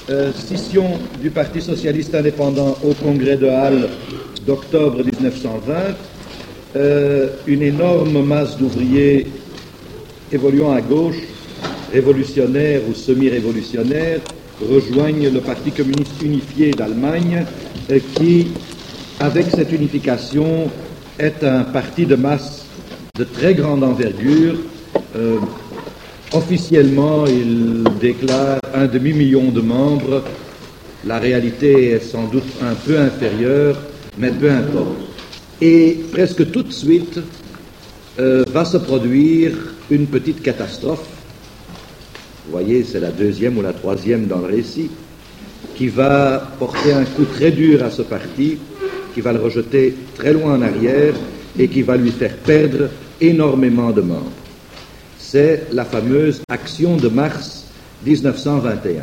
Scission du Parti socialiste indépendant au congrès de Halle d'octobre 1920, une énorme masse d'ouvriers évoluant à gauche, révolutionnaires ou semi-révolutionnaires, rejoignent le Parti communiste unifié d'Allemagne qui, avec cette unification, est un parti de masse de très grande envergure. Officiellement, il déclare 1,5 million de membres. La réalité est sans doute un peu inférieure, mais peu importe. Et presque tout de suite va se produire une petite catastrophe. Vous voyez, c'est la deuxième ou la troisième dans le récit, qui va porter un coup très dur à ce parti, qui va le rejeter très loin en arrière et qui va lui faire perdre énormément de membres. C'est la fameuse Action de mars 1921.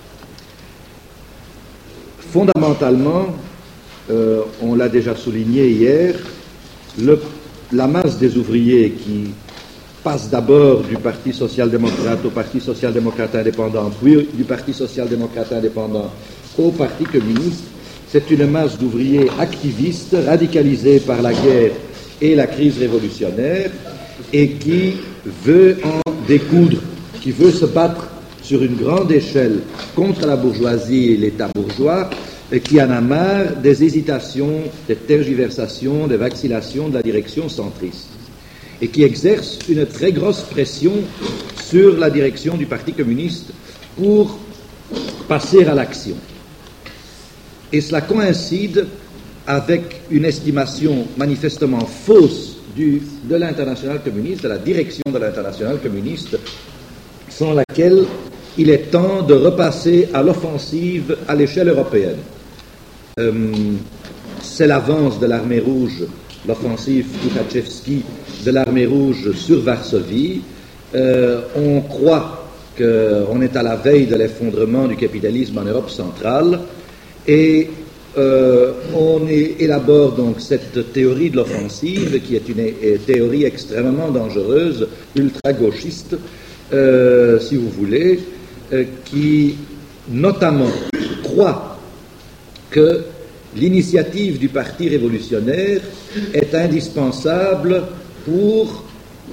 Fondamentalement, on l'a déjà souligné hier, la masse des ouvriers qui passe d'abord du Parti social-démocrate au Parti social-démocrate indépendant, puis du Parti social-démocrate indépendant au Parti communiste, c'est une masse d'ouvriers activistes, radicalisés par la guerre et la crise révolutionnaire, et qui veut en découdre, qui veut se battre sur une grande échelle contre la bourgeoisie et l'État bourgeois, et qui en a marre des hésitations, des tergiversations, des vacillations de la direction centriste, et qui exerce une très grosse pression sur la direction du Parti communiste pour passer à l'action. Et cela coïncide avec une estimation manifestement fausse de l'Internationale communiste, de la direction de l'Internationale communiste, sans laquelle il est temps de repasser à l'offensive à l'échelle européenne. C'est l'avance de l'armée rouge, l'offensive Tukhachevski de l'armée rouge sur Varsovie. On croit qu'on est à la veille de l'effondrement du capitalisme en Europe centrale et on élabore donc cette théorie de l'offensive qui est une théorie extrêmement dangereuse, ultra-gauchiste, si vous voulez, qui notamment croit que l'initiative du Parti révolutionnaire est indispensable pour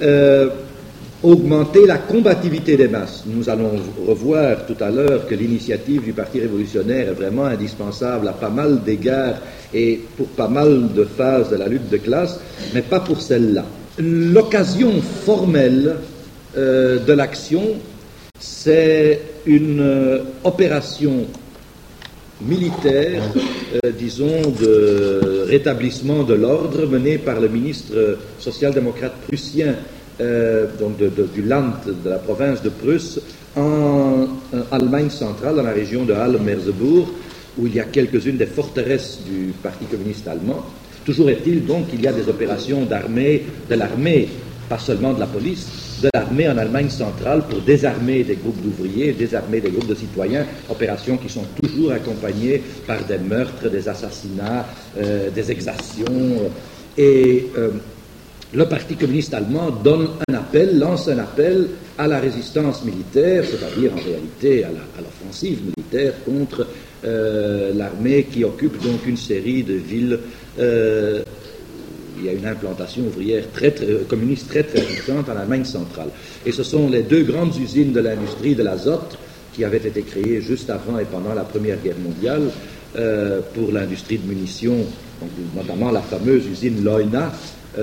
augmenter la combativité des masses. Nous allons revoir tout à l'heure que l'initiative du Parti révolutionnaire est vraiment indispensable à pas mal d'égards et pour pas mal de phases de la lutte de classe, mais pas pour celle-là. L'occasion formelle de l'action, c'est une opération militaire, disons, de rétablissement de l'ordre menée par le ministre social-démocrate prussien donc du Land, de la province de Prusse, en Allemagne centrale, dans la région de Halle-Merseburg, où il y a quelques-unes des forteresses du Parti communiste allemand. Toujours est-il donc qu'il y a des opérations d'armée, de l'armée, pas seulement de la police, de l'armée en Allemagne centrale pour désarmer des groupes d'ouvriers, désarmer des groupes de citoyens, opérations qui sont toujours accompagnées par des meurtres, des assassinats, des exactions. Et le Parti communiste allemand lance un appel à la résistance militaire, c'est-à-dire en réalité à l'offensive militaire contre l'armée qui occupe donc une série de villes. Il y a une implantation ouvrière communiste très puissante en Allemagne centrale. Et ce sont les deux grandes usines de l'industrie de l'azote qui avaient été créées juste avant et pendant la Première Guerre mondiale pour l'industrie de munitions, donc, notamment la fameuse usine Leuna,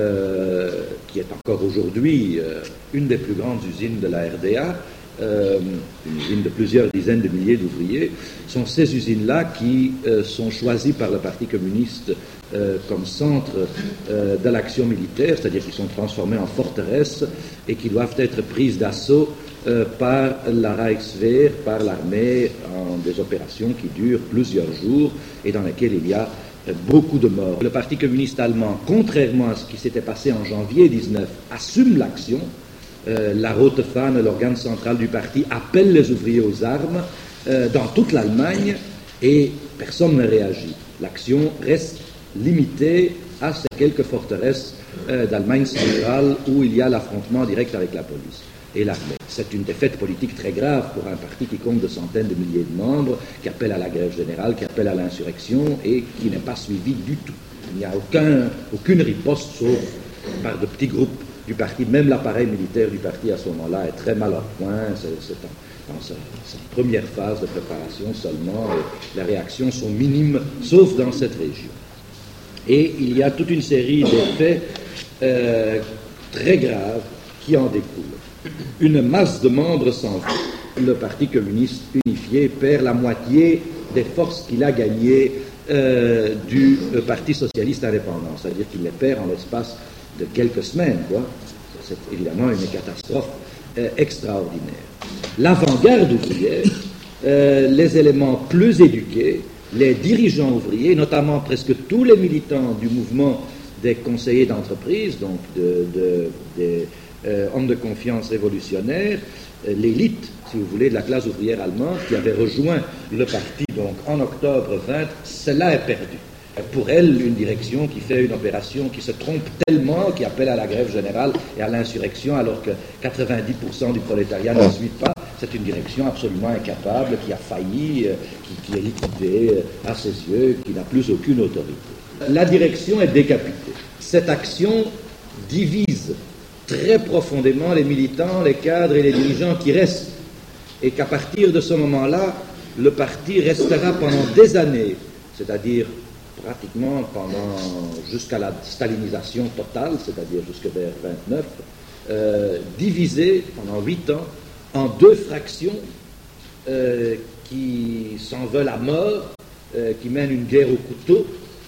qui est encore aujourd'hui une des plus grandes usines de la RDA, une usine de plusieurs dizaines de milliers d'ouvriers. Sont ces usines-là qui sont choisies par le Parti communiste comme centre de l'action militaire, c'est-à-dire qui sont transformées en forteresses et qui doivent être prises d'assaut par la Reichswehr, par l'armée, en des opérations qui durent plusieurs jours et dans lesquelles il y a beaucoup de morts. Le Parti communiste allemand, contrairement à ce qui s'était passé en janvier 19, assume l'action. La Rote Fahne, l'organe central du parti, appelle les ouvriers aux armes dans toute l'Allemagne et personne ne réagit. L'action reste limitée à ces quelques forteresses d'Allemagne centrale où il y a l'affrontement direct avec la police. et l'armée. C'est une défaite politique très grave pour un parti qui compte de centaines de milliers de membres, qui appelle à la grève générale, qui appelle à l'insurrection et qui n'est pas suivi du tout. Il n'y a aucune riposte sauf par de petits groupes du parti. Même l'appareil militaire du parti à ce moment-là est très mal en point. C'est dans sa première phase de préparation seulement. Et les réactions sont minimes, sauf dans cette région. Et il y a toute une série d'effets très graves qui en découlent. Une masse de membres s'en va. Le Parti communiste unifié perd la moitié des forces qu'il a gagnées du Parti socialiste indépendant, c'est-à-dire qu'il les perd en l'espace de quelques semaines, quoi. C'est évidemment une catastrophe extraordinaire. L'avant-garde ouvrière, les éléments plus éduqués, les dirigeants ouvriers, notamment presque tous les militants du mouvement des conseillers d'entreprise, donc des hommes de confiance révolutionnaires, l'élite, si vous voulez, de la classe ouvrière allemande qui avait rejoint le parti donc en octobre 20, cela est perdu. Pour elle, une direction qui fait une opération qui se trompe tellement, qui appelle à la grève générale et à l'insurrection alors que 90% du prolétariat ne suit pas, c'est une direction absolument incapable, qui a failli, qui est liquidée à ses yeux, qui n'a plus aucune autorité. La direction est décapitée. Cette action divise très profondément les militants, les cadres et les dirigeants qui restent, et qu'à partir de ce moment-là, le parti restera pendant des années, c'est-à-dire pratiquement jusqu'à la stalinisation totale, c'est-à-dire jusqu'à vers 29, divisé pendant 8 ans en 2 fractions qui s'en veulent à mort, qui mènent une guerre au couteau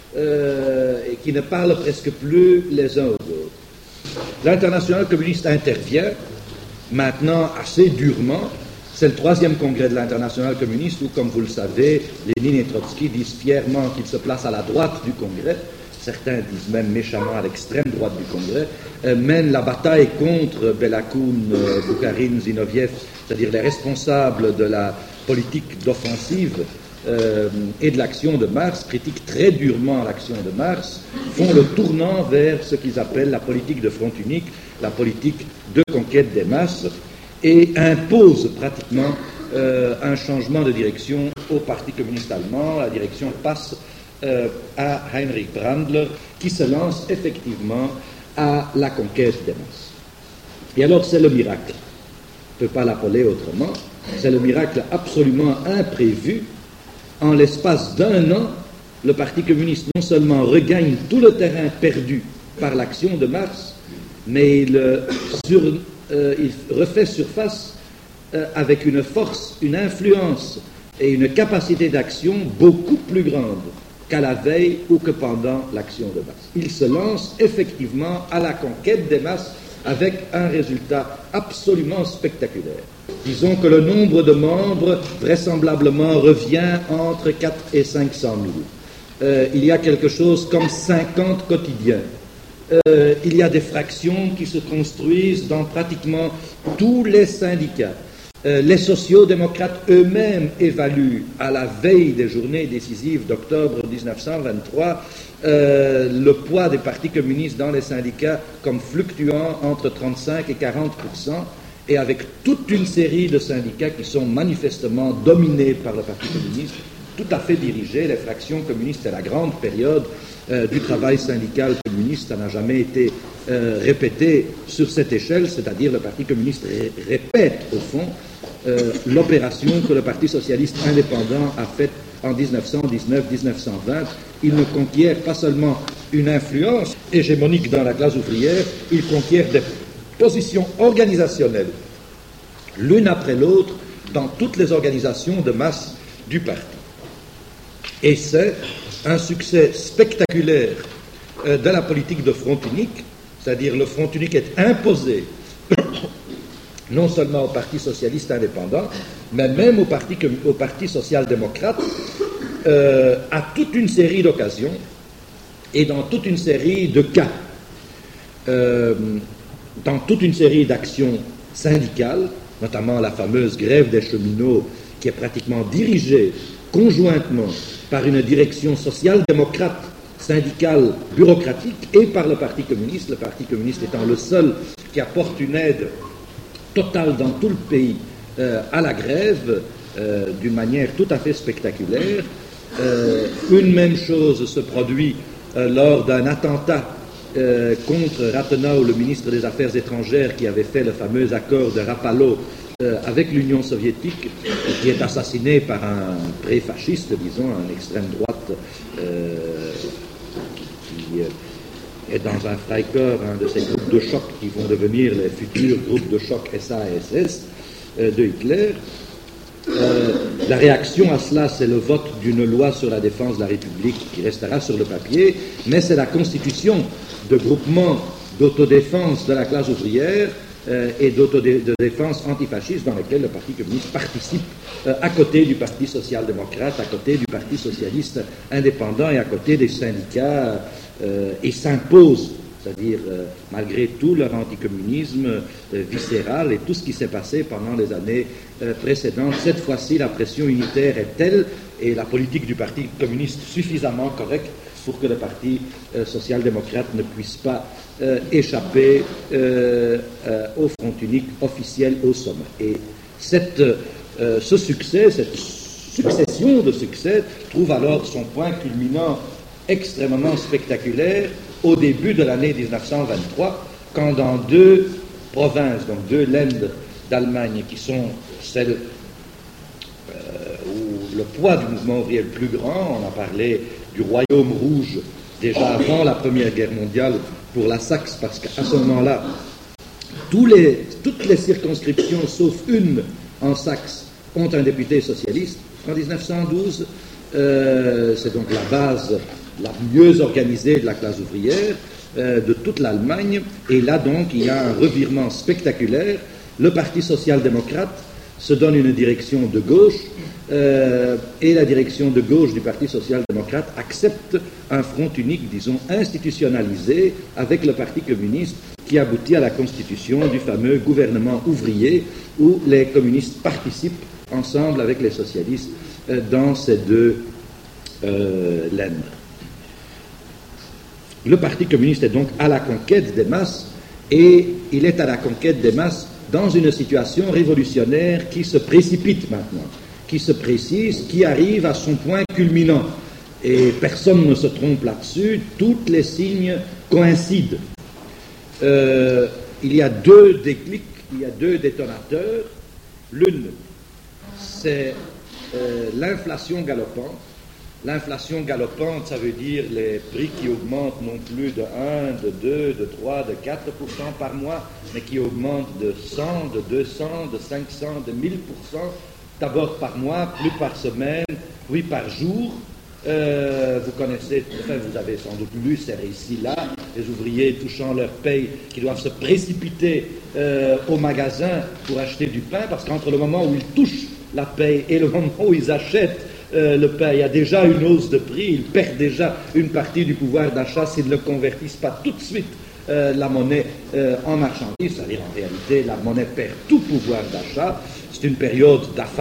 et qui ne parlent presque plus les uns aux autres. L'Internationale communiste intervient maintenant assez durement. C'est le 3e congrès de l'Internationale communiste où, comme vous le savez, Lénine et Trotsky disent fièrement qu'ils se placent à la droite du congrès. Certains disent même méchamment à l'extrême droite du congrès, mènent la bataille contre Belakoun, Boukharine, Zinoviev, c'est-à-dire les responsables de la politique d'offensive et de l'action de Mars, critiquent très durement l'action de Mars, font le tournant vers ce qu'ils appellent la politique de front unique, la politique de conquête des masses, et imposent pratiquement un changement de direction au Parti communiste allemand. La direction passe à Heinrich Brandler, qui se lance effectivement à la conquête des masses. Et alors c'est le miracle. On ne peut pas l'appeler autrement. C'est le miracle absolument imprévu. En l'espace d'1 an, le Parti communiste non seulement regagne tout le terrain perdu par l'action de Mars, mais il refait surface avec une force, une influence et une capacité d'action beaucoup plus grande qu'à la veille ou que pendant l'action de Mars. Il se lance effectivement à la conquête des masses avec un résultat absolument spectaculaire. Disons que le nombre de membres vraisemblablement revient entre 4 et 500 000. Il y a quelque chose comme 50 quotidiens. Il y a des fractions qui se construisent dans pratiquement tous les syndicats. Les sociaux-démocrates eux-mêmes évaluent, à la veille des journées décisives d'octobre 1923, le poids des partis communistes dans les syndicats comme fluctuant entre 35 et 40%, et avec toute une série de syndicats qui sont manifestement dominés par le Parti communiste, tout à fait dirigés. Les fractions communistes, c'est la grande période du travail syndical communiste, ça n'a jamais été répété sur cette échelle, c'est-à-dire le Parti communiste répète au fond l'opération que le Parti socialiste indépendant a faite en 1919-1920. Il ne conquiert pas seulement une influence hégémonique dans la classe ouvrière, il conquiert des positions organisationnelles, l'une après l'autre, dans toutes les organisations de masse du parti. Et c'est un succès spectaculaire de la politique de front unique, c'est-à-dire le front unique est imposé non seulement au Parti socialiste indépendant, mais même au Parti social-démocrate, à toute une série d'occasions et dans toute une série de cas, dans toute une série d'actions syndicales, notamment la fameuse grève des cheminots qui est pratiquement dirigée conjointement par une direction social-démocrate, syndicale, bureaucratique et par le Parti communiste étant le seul qui apporte une aide totale dans tout le pays à la grève d'une manière tout à fait spectaculaire. Une même chose se produit lors d'un attentat contre Rathenau, le ministre des Affaires étrangères, qui avait fait le fameux accord de Rapallo avec l'Union soviétique, qui est assassiné par un pré-fasciste, disons, un extrême droite qui est dans un Freikorps, un de ces groupes de choc qui vont devenir les futurs groupes de choc SA et SS de Hitler. La réaction à cela, c'est le vote d'une loi sur la défense de la République qui restera sur le papier, mais c'est la constitution de groupements d'autodéfense de la classe ouvrière et de défense antifasciste dans lesquels le Parti communiste participe à côté du Parti social-démocrate, à côté du Parti socialiste indépendant et à côté des syndicats et s'impose, c'est-à-dire malgré tout leur anticommunisme viscéral et tout ce qui s'est passé pendant les années précédentes. Cette fois-ci, la pression unitaire est telle et la politique du Parti communiste suffisamment correcte pour que le Parti social-démocrate ne puisse pas échapper au front unique officiel au sommet. Et ce succès, cette succession de succès trouve alors son point culminant extrêmement spectaculaire au début de l'année 1923, quand dans deux provinces, donc deux Länder d'Allemagne, qui sont celles où le poids du mouvement ouvrier est le plus grand, on a parlé du Royaume rouge déjà avant la Première Guerre mondiale pour la Saxe, parce qu'à ce moment-là, toutes les circonscriptions, sauf une en Saxe, ont un député socialiste. En 1912, c'est donc la base la mieux organisée de la classe ouvrière de toute l'Allemagne, et là donc il y a un revirement spectaculaire. Le Parti social-démocrate se donne une direction de gauche et la direction de gauche du Parti social-démocrate accepte un front unique, disons, institutionnalisé avec le Parti communiste, qui aboutit à la constitution du fameux gouvernement ouvrier où les communistes participent ensemble avec les socialistes dans ces deux Länder. Le Parti communiste est donc à la conquête des masses, et il est à la conquête des masses dans une situation révolutionnaire qui se précipite maintenant, qui se précise, qui arrive à son point culminant. Et personne ne se trompe là-dessus, tous les signes coïncident. Il y a deux déclics, il y a deux détonateurs. L'une, c'est l'inflation galopante. L'inflation galopante, ça veut dire les prix qui augmentent non plus de 1, de 2, de 3, de 4% par mois, mais qui augmentent de 100, de 200, de 500, de 1000%, d'abord par mois, plus par semaine, puis par jour. Vous connaissez, enfin vous avez sans doute lu ces récits-là, les ouvriers touchant leur paye qui doivent se précipiter au magasin pour acheter du pain, parce qu'entre le moment où ils touchent la paye et le moment où ils achètent le pain, il y a déjà une hausse de prix, ils perdent déjà une partie du pouvoir d'achat s'ils ne convertissent pas tout de suite la monnaie en marchandise, c'est-à-dire en réalité la monnaie perd tout pouvoir d'achat. C'est une période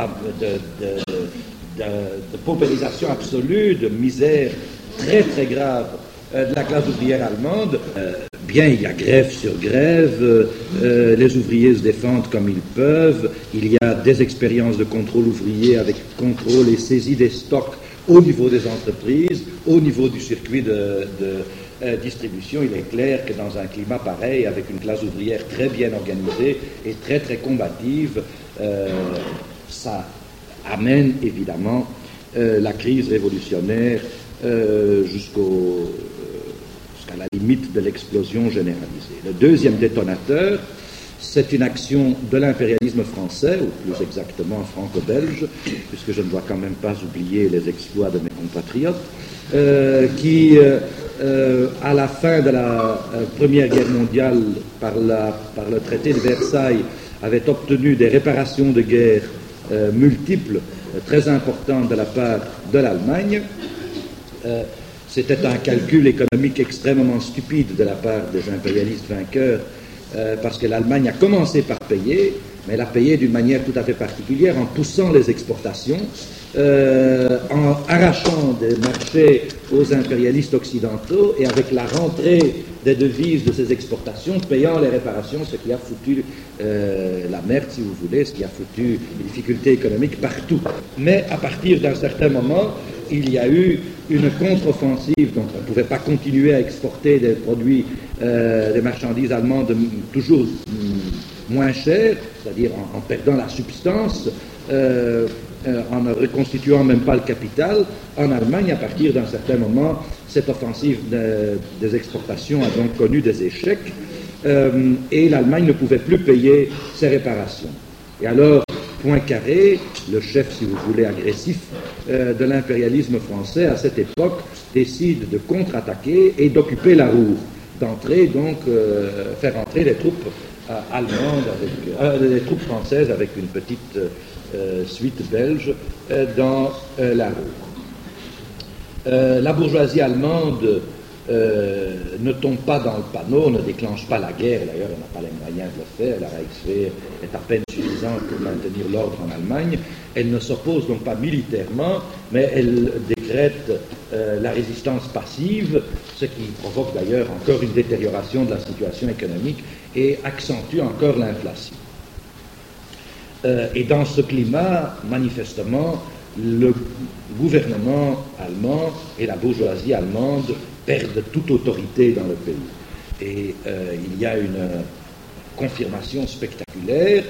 de paupérisation absolue, de misère très très grave de la classe ouvrière allemande. Bien, il y a grève sur grève, les ouvriers se défendent comme ils peuvent, il y a des expériences de contrôle ouvrier avec contrôle et saisie des stocks au niveau des entreprises, au niveau du circuit de distribution. Il est clair que dans un climat pareil, avec une classe ouvrière très bien organisée et très très combative, ça amène évidemment la crise révolutionnaire jusqu'à la limite de l'explosion généralisée. Le deuxième détonateur, c'est une action de l'impérialisme français, ou plus exactement franco-belge, puisque je ne dois quand même pas oublier les exploits de mes compatriotes, qui, à la fin de la Première Guerre mondiale, par le traité de Versailles, avait obtenu des réparations de guerre multiples, très importantes de la part de l'Allemagne. C'était un calcul économique extrêmement stupide de la part des impérialistes vainqueurs, parce que l'Allemagne a commencé par payer, mais elle a payé d'une manière tout à fait particulière en poussant les exportations, en arrachant des marchés aux impérialistes occidentaux et avec la rentrée des devises de ces exportations, payant les réparations, ce qui a foutu la merde, si vous voulez, ce qui a foutu les difficultés économiques partout. Mais à partir d'un certain moment, il y a eu une contre-offensive, donc on ne pouvait pas continuer à exporter des produits, des marchandises allemandes toujours moins chères, c'est-à-dire en perdant la substance, en ne reconstituant même pas le capital. En Allemagne, à partir d'un certain moment, cette offensive des exportations a donc connu des échecs, et l'Allemagne ne pouvait plus payer ses réparations. Et alors, Poincaré, le chef, si vous voulez, agressif de l'impérialisme français à cette époque, décide de contre-attaquer et d'occuper la Ruhr, d'entrer donc, faire entrer les troupes allemandes, les troupes françaises avec une petite suite belge dans la Ruhr. La bourgeoisie allemande ne tombe pas dans le panneau, ne déclenche pas la guerre, d'ailleurs elle n'a pas les moyens de le faire, la Reichswehr est à peine suffisante pour maintenir l'ordre en Allemagne, elle ne s'oppose donc pas militairement, mais elle décrète la résistance passive, ce qui provoque d'ailleurs encore une détérioration de la situation économique et accentue encore l'inflation. Et dans ce climat, manifestement, le gouvernement allemand et la bourgeoisie allemande perdent toute autorité dans le pays. Et il y a une confirmation spectaculaire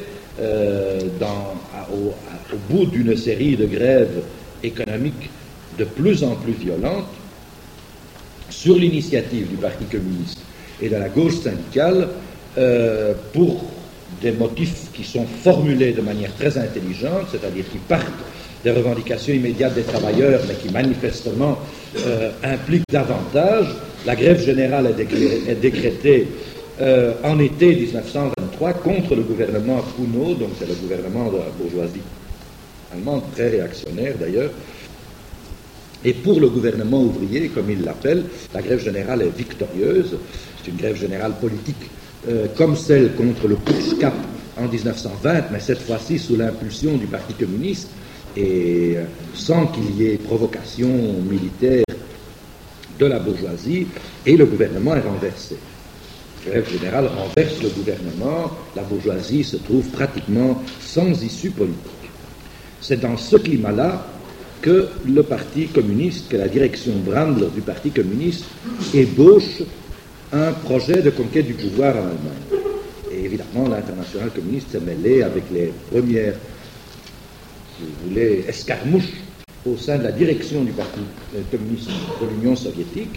au bout d'une série de grèves économiques de plus en plus violentes, sur l'initiative du Parti communiste et de la gauche syndicale, pour des motifs qui sont formulés de manière très intelligente, c'est-à-dire qui partent des revendications immédiates des travailleurs, mais qui manifestement impliquent davantage. La grève générale est décrétée en été 1923 contre le gouvernement Kuno, donc c'est le gouvernement de la bourgeoisie allemande, très réactionnaire d'ailleurs. Et pour le gouvernement ouvrier, comme il l'appelle, la grève générale est victorieuse. C'est une grève générale politique, comme celle contre le Putsch Cap en 1920, mais cette fois-ci sous l'impulsion du Parti communiste et sans qu'il y ait provocation militaire de la bourgeoisie, et le gouvernement est renversé. La grève générale renverse le gouvernement, la bourgeoisie se trouve pratiquement sans issue politique. C'est dans ce climat-là que le Parti communiste, que la direction Brandler du Parti communiste ébauche un projet de conquête du pouvoir en Allemagne. Et évidemment, l'internationale communiste s'est mêlée avec les premières, si vous voulez, escarmouches au sein de la direction du Parti communiste de l'Union soviétique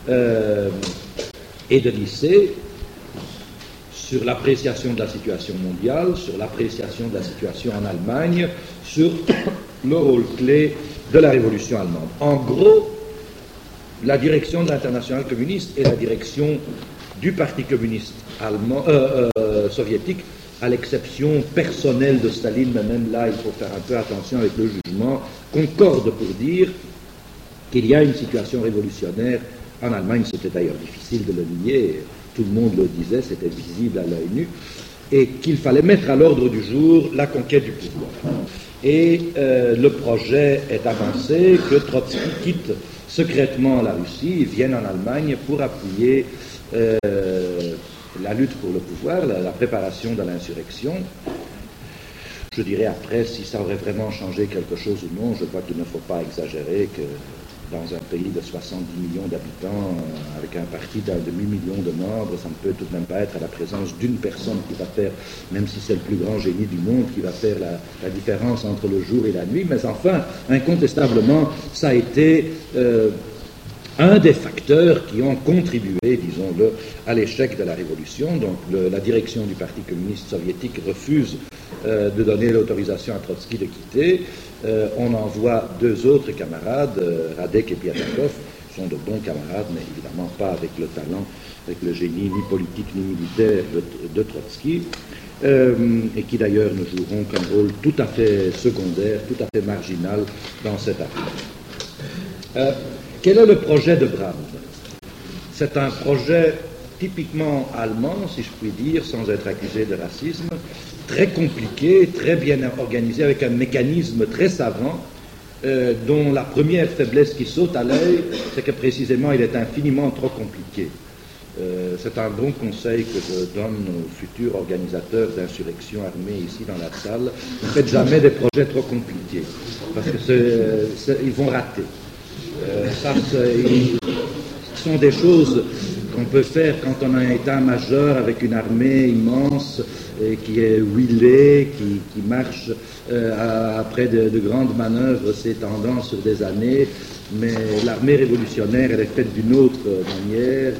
et de lycée sur l'appréciation de la situation mondiale, sur l'appréciation de la situation en Allemagne, sur le rôle clé de la révolution allemande. En gros, la direction de l'internationale communiste et la direction du Parti communiste allemand, soviétique, à l'exception personnelle de Staline, mais même là, il faut faire un peu attention avec le jugement, concordent pour dire qu'il y a une situation révolutionnaire en Allemagne. C'était d'ailleurs difficile de le nier, tout le monde le disait, c'était visible à l'œil nu, et qu'il fallait mettre à l'ordre du jour la conquête du pouvoir. Et le projet est avancé que Trotsky quitte secrètement la Russie, vienne en Allemagne pour appuyer la lutte pour le pouvoir, la préparation de l'insurrection. Je dirais après, si ça aurait vraiment changé quelque chose ou non, je crois qu'il ne faut pas exagérer que dans un pays de 70 millions d'habitants, avec un parti d'un demi-million de membres, ça ne peut tout de même pas être à la présence d'une personne qui va faire, même si c'est le plus grand génie du monde, qui va faire la différence entre le jour et la nuit. Mais enfin, incontestablement, ça a été un des facteurs qui ont contribué, disons-le, à l'échec de la révolution. Donc la direction du Parti communiste soviétique refuse de donner l'autorisation à Trotsky de quitter. On envoie deux autres camarades, Radek et Piatakov, sont de bons camarades, mais évidemment pas avec le talent, avec le génie ni politique ni militaire de Trotsky, et qui d'ailleurs ne joueront qu'un rôle tout à fait secondaire, tout à fait marginal dans cette affaire. Quel est le projet de Brand? C'est un projet typiquement allemand, si je puis dire, sans être accusé de racisme, très compliqué, très bien organisé, avec un mécanisme très savant, dont la première faiblesse qui saute à l'œil, c'est que précisément il est infiniment trop compliqué. C'est un bon conseil que je donne aux futurs organisateurs d'insurrections armées ici dans la salle. Ne faites jamais des projets trop compliqués, parce que ils vont rater. Ce sont des choses qu'on peut faire quand on a un état-major avec une armée immense qui est huilée, qui marche après de grandes manœuvres s'étendant sur des années, mais l'armée révolutionnaire, elle est faite d'une autre manière.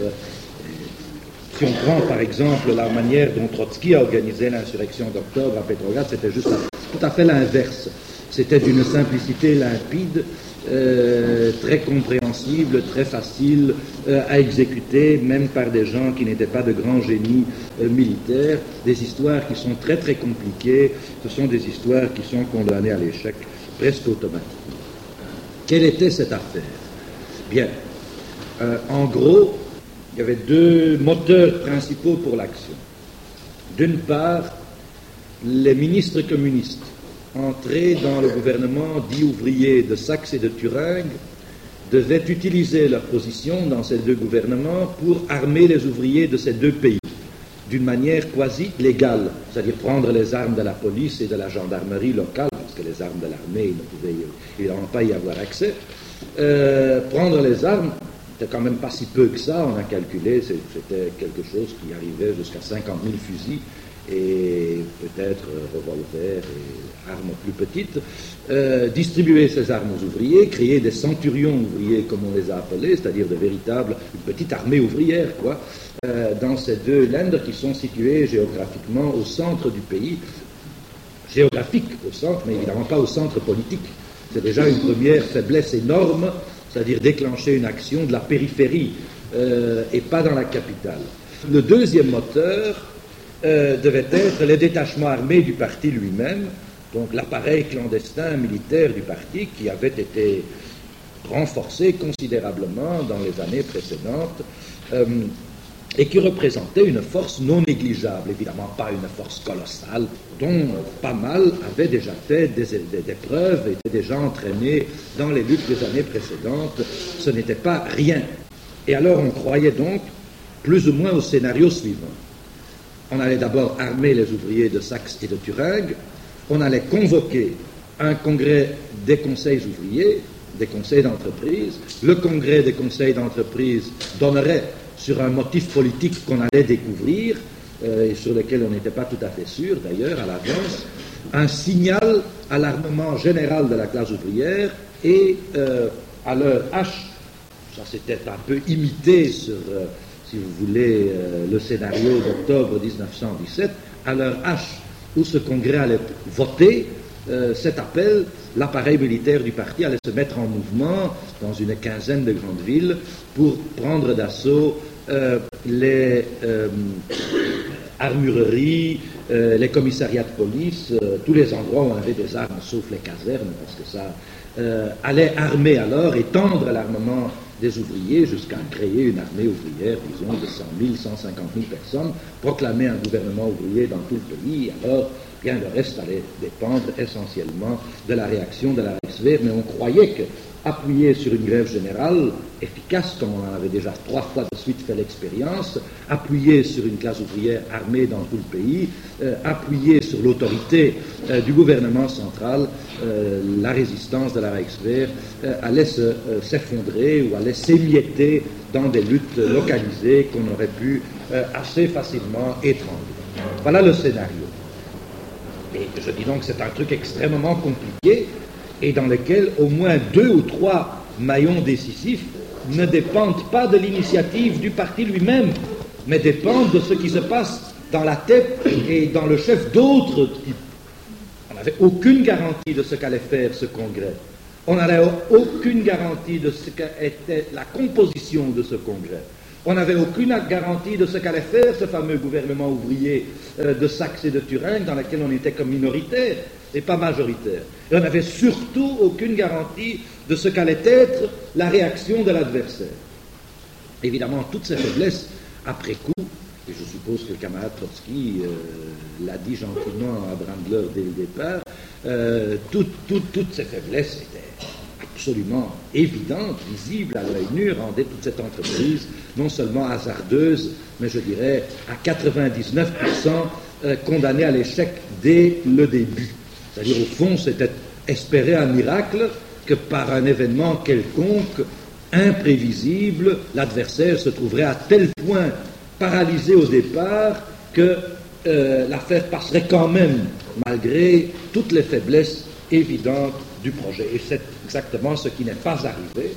Si on prend par exemple la manière dont Trotsky a organisé l'insurrection d'octobre à Petrograd, c'était juste tout à fait l'inverse. C'était d'une simplicité limpide, très compréhensible, très facile à exécuter, même par des gens qui n'étaient pas de grands génies militaires. Des histoires qui sont très très compliquées, ce sont des histoires qui sont condamnées à l'échec presque automatiquement. Quelle était cette affaire? Bien, en gros, il y avait deux moteurs principaux pour l'action. D'une part, les ministres communistes entrés dans le gouvernement dit ouvrier de Saxe et de Thuringe devaient utiliser leur position dans ces deux gouvernements pour armer les ouvriers de ces deux pays d'une manière quasi légale, c'est-à-dire prendre les armes de la police et de la gendarmerie locale, parce que les armes de l'armée, ils ne pouvaient évidemment pas y avoir accès. Prendre les armes, c'était quand même pas si peu que ça, on a calculé, c'était quelque chose qui arrivait jusqu'à 50 000 fusils, et peut-être revolvers et armes plus petites, distribuer ces armes aux ouvriers, créer des centurions ouvriers, comme on les a appelés, c'est-à-dire une petite armée ouvrière, quoi, dans ces deux ländes qui sont situés géographiquement au centre du pays, géographique au centre, mais évidemment pas au centre politique. C'est déjà une première faiblesse énorme, c'est-à-dire déclencher une action de la périphérie et pas dans la capitale. Le deuxième moteur devait être les détachements armés du parti lui-même, donc l'appareil clandestin militaire du parti qui avait été renforcé considérablement dans les années précédentes et qui représentait une force non négligeable, évidemment pas une force colossale, dont pas mal avaient déjà fait des preuves, étaient déjà entraînés dans les luttes des années précédentes. Ce n'était pas rien. Et alors on croyait donc plus ou moins au scénario suivant. On allait d'abord armer les ouvriers de Saxe et de Thuringe, on allait convoquer un congrès des conseils ouvriers, des conseils d'entreprise. Le congrès des conseils d'entreprise donnerait, sur un motif politique qu'on allait découvrir, et sur lequel on n'était pas tout à fait sûr d'ailleurs à l'avance, un signal à l'armement général de la classe ouvrière et à l'heure H, ça s'était un peu imité sur, si vous voulez, le scénario d'octobre 1917, à l'heure H où ce congrès allait voter cet appel, l'appareil militaire du parti allait se mettre en mouvement dans une quinzaine de grandes villes pour prendre d'assaut les armureries, les commissariats de police, tous les endroits où on avait des armes, sauf les casernes, parce que ça allait armer alors, étendre l'armement des ouvriers jusqu'à créer une armée ouvrière, disons, de 100 000, 150 000 personnes, proclamer un gouvernement ouvrier dans tout le pays, alors bien le reste allait dépendre essentiellement de la réaction de la Reichswehr, mais on croyait que appuyer sur une grève générale efficace, comme on en avait déjà 3 fois de suite fait l'expérience, appuyer sur une classe ouvrière armée dans tout le pays, appuyer sur l'autorité du gouvernement central, la résistance de la Reichswehr allait s'effondrer ou allait s'émietter dans des luttes localisées qu'on aurait pu assez facilement étrangler. Voilà le scénario. Et je dis donc que c'est un truc extrêmement compliqué et dans lequel au moins 2 ou 3 maillons décisifs ne dépendent pas de l'initiative du parti lui-même, mais dépendent de ce qui se passe dans la tête et dans le chef d'autres types. On n'avait aucune garantie de ce qu'allait faire ce congrès. On n'avait aucune garantie de ce qu'était la composition de ce congrès. On n'avait aucune garantie de ce qu'allait faire ce fameux gouvernement ouvrier de Saxe et de Thuringe, dans lequel on était comme minoritaire et pas majoritaire. Et on n'avait surtout aucune garantie de ce qu'allait être la réaction de l'adversaire. Évidemment, toutes ces faiblesses Après coup, et je suppose que le camarade Trotsky l'a dit gentiment à Brandler dès le départ, toutes ces faiblesses étaient absolument évidentes, visibles à l'œil nu, rendaient toute cette entreprise non seulement hasardeuse, mais je dirais à 99% condamnée à l'échec dès le début. C'est-à-dire, au fond, c'était espérer un miracle que par un événement quelconque, imprévisible, l'adversaire se trouverait à tel point paralysé au départ que l'affaire passerait quand même, malgré toutes les faiblesses évidentes du projet. Et c'est exactement ce qui n'est pas arrivé,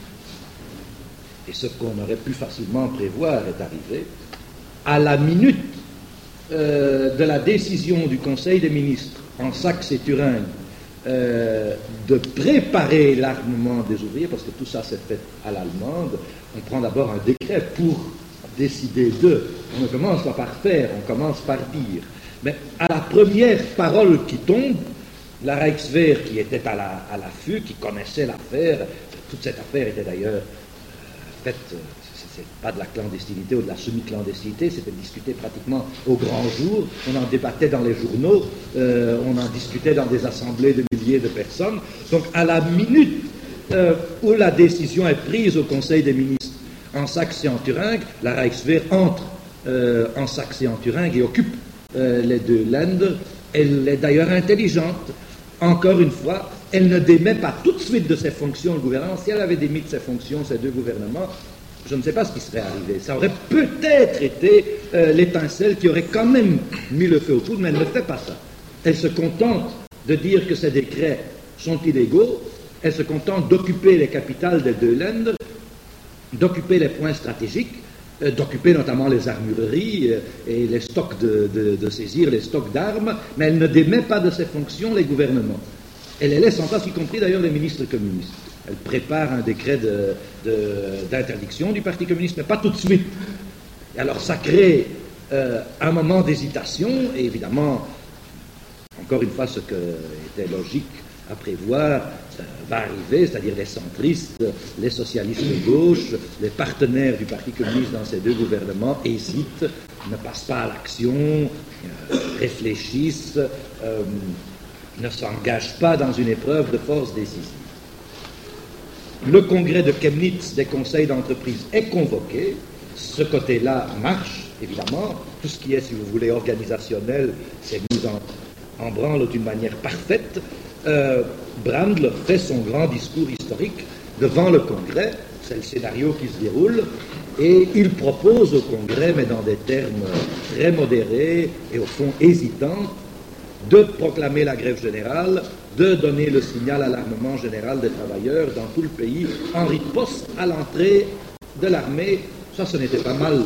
et ce qu'on aurait pu facilement prévoir est arrivé. À la minute de la décision du Conseil des ministres en Saxe et Thuringe de préparer l'armement des ouvriers, parce que tout ça s'est fait à l'allemande, on prend d'abord un décret pour décider d'eux. On ne commence pas par faire, on commence par dire. Mais à la première parole qui tombe, la Reichswehr, qui était à l'affût, qui connaissait l'affaire, toute cette affaire était d'ailleurs faite, c'est pas de la clandestinité ou de la semi-clandestinité, c'était discuté pratiquement au grand jour, on en débattait dans les journaux, on en discutait dans des assemblées de milliers de personnes. Donc à la minute où la décision est prise au Conseil des ministres en Saxe et en Thuringe, la Reichswehr entre en Saxe et en Thuringe et occupe les deux Länder. Elle est d'ailleurs intelligente. Encore une fois, elle ne démet pas tout de suite de ses fonctions le gouvernement. Si elle avait démis de ses fonctions ces deux gouvernements, je ne sais pas ce qui serait arrivé. Ça aurait peut-être été l'étincelle qui aurait quand même mis le feu aux poudres, mais elle ne fait pas ça. Elle se contente de dire que ces décrets sont illégaux, elle se contente d'occuper les capitales des deux Länder, d'occuper les points stratégiques, d'occuper notamment les armureries et les stocks de saisir les stocks d'armes, mais elle ne démet pas de ses fonctions les gouvernements. Elle les laisse en place, y compris d'ailleurs les ministres communistes. Elle prépare un décret d'interdiction du Parti communiste, mais pas tout de suite. Et alors ça crée un moment d'hésitation, et évidemment, encore une fois, ce qui était logique à prévoir va arriver, c'est-à-dire les centristes, les socialistes de gauche, les partenaires du Parti communiste dans ces deux gouvernements hésitent, ne passent pas à l'action, réfléchissent, ne s'engagent pas dans une épreuve de force décisive. Le congrès de Chemnitz des conseils d'entreprise est convoqué, ce côté-là marche, évidemment, tout ce qui est, si vous voulez, organisationnel, c'est mis en branle d'une manière parfaite. Brandler fait son grand discours historique devant le Congrès, c'est le scénario qui se déroule, et il propose au Congrès, mais dans des termes très modérés et au fond hésitants, de proclamer la grève générale, de donner le signal à l'armement général des travailleurs dans tout le pays en riposte à l'entrée de l'armée. Ça, ce n'était pas mal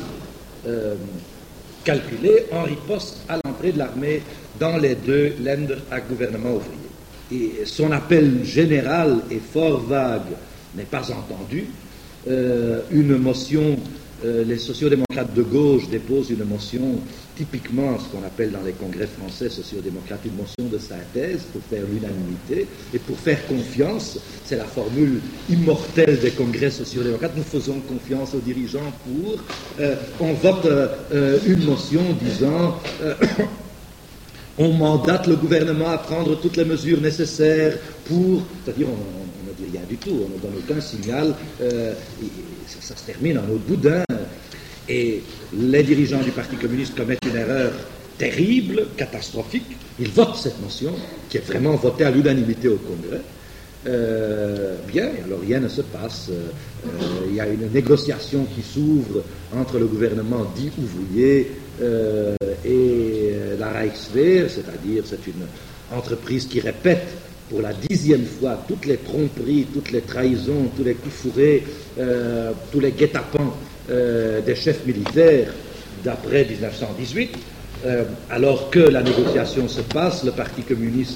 calculé, en riposte à l'entrée de l'armée dans les deux Länder à gouvernement ouvrier. Et son appel général est fort vague, n'est pas entendu. Une motion, les sociodémocrates de gauche déposent une motion, typiquement ce qu'on appelle dans les congrès français sociodémocrates, une motion de synthèse pour faire l'unanimité et pour faire confiance. C'est la formule immortelle des congrès sociodémocrates. Nous faisons confiance aux dirigeants pour. On vote une motion disant. On mandate le gouvernement à prendre toutes les mesures nécessaires pour... C'est-à-dire, on ne dit rien du tout, on ne donne aucun signal, ça se termine en eau de boudin. Et les dirigeants du Parti communiste commettent une erreur terrible, catastrophique. Ils votent cette motion, qui est vraiment votée à l'unanimité au Congrès. Bien, alors rien ne se passe. Il y a une négociation qui s'ouvre entre le gouvernement dit ouvrier et la Reichswehr, c'est-à-dire c'est une entreprise qui répète pour la 10e fois toutes les tromperies, toutes les trahisons, tous les coups fourrés, tous les guet-apens des chefs militaires d'après 1918. Alors que la négociation se passe, le Parti communiste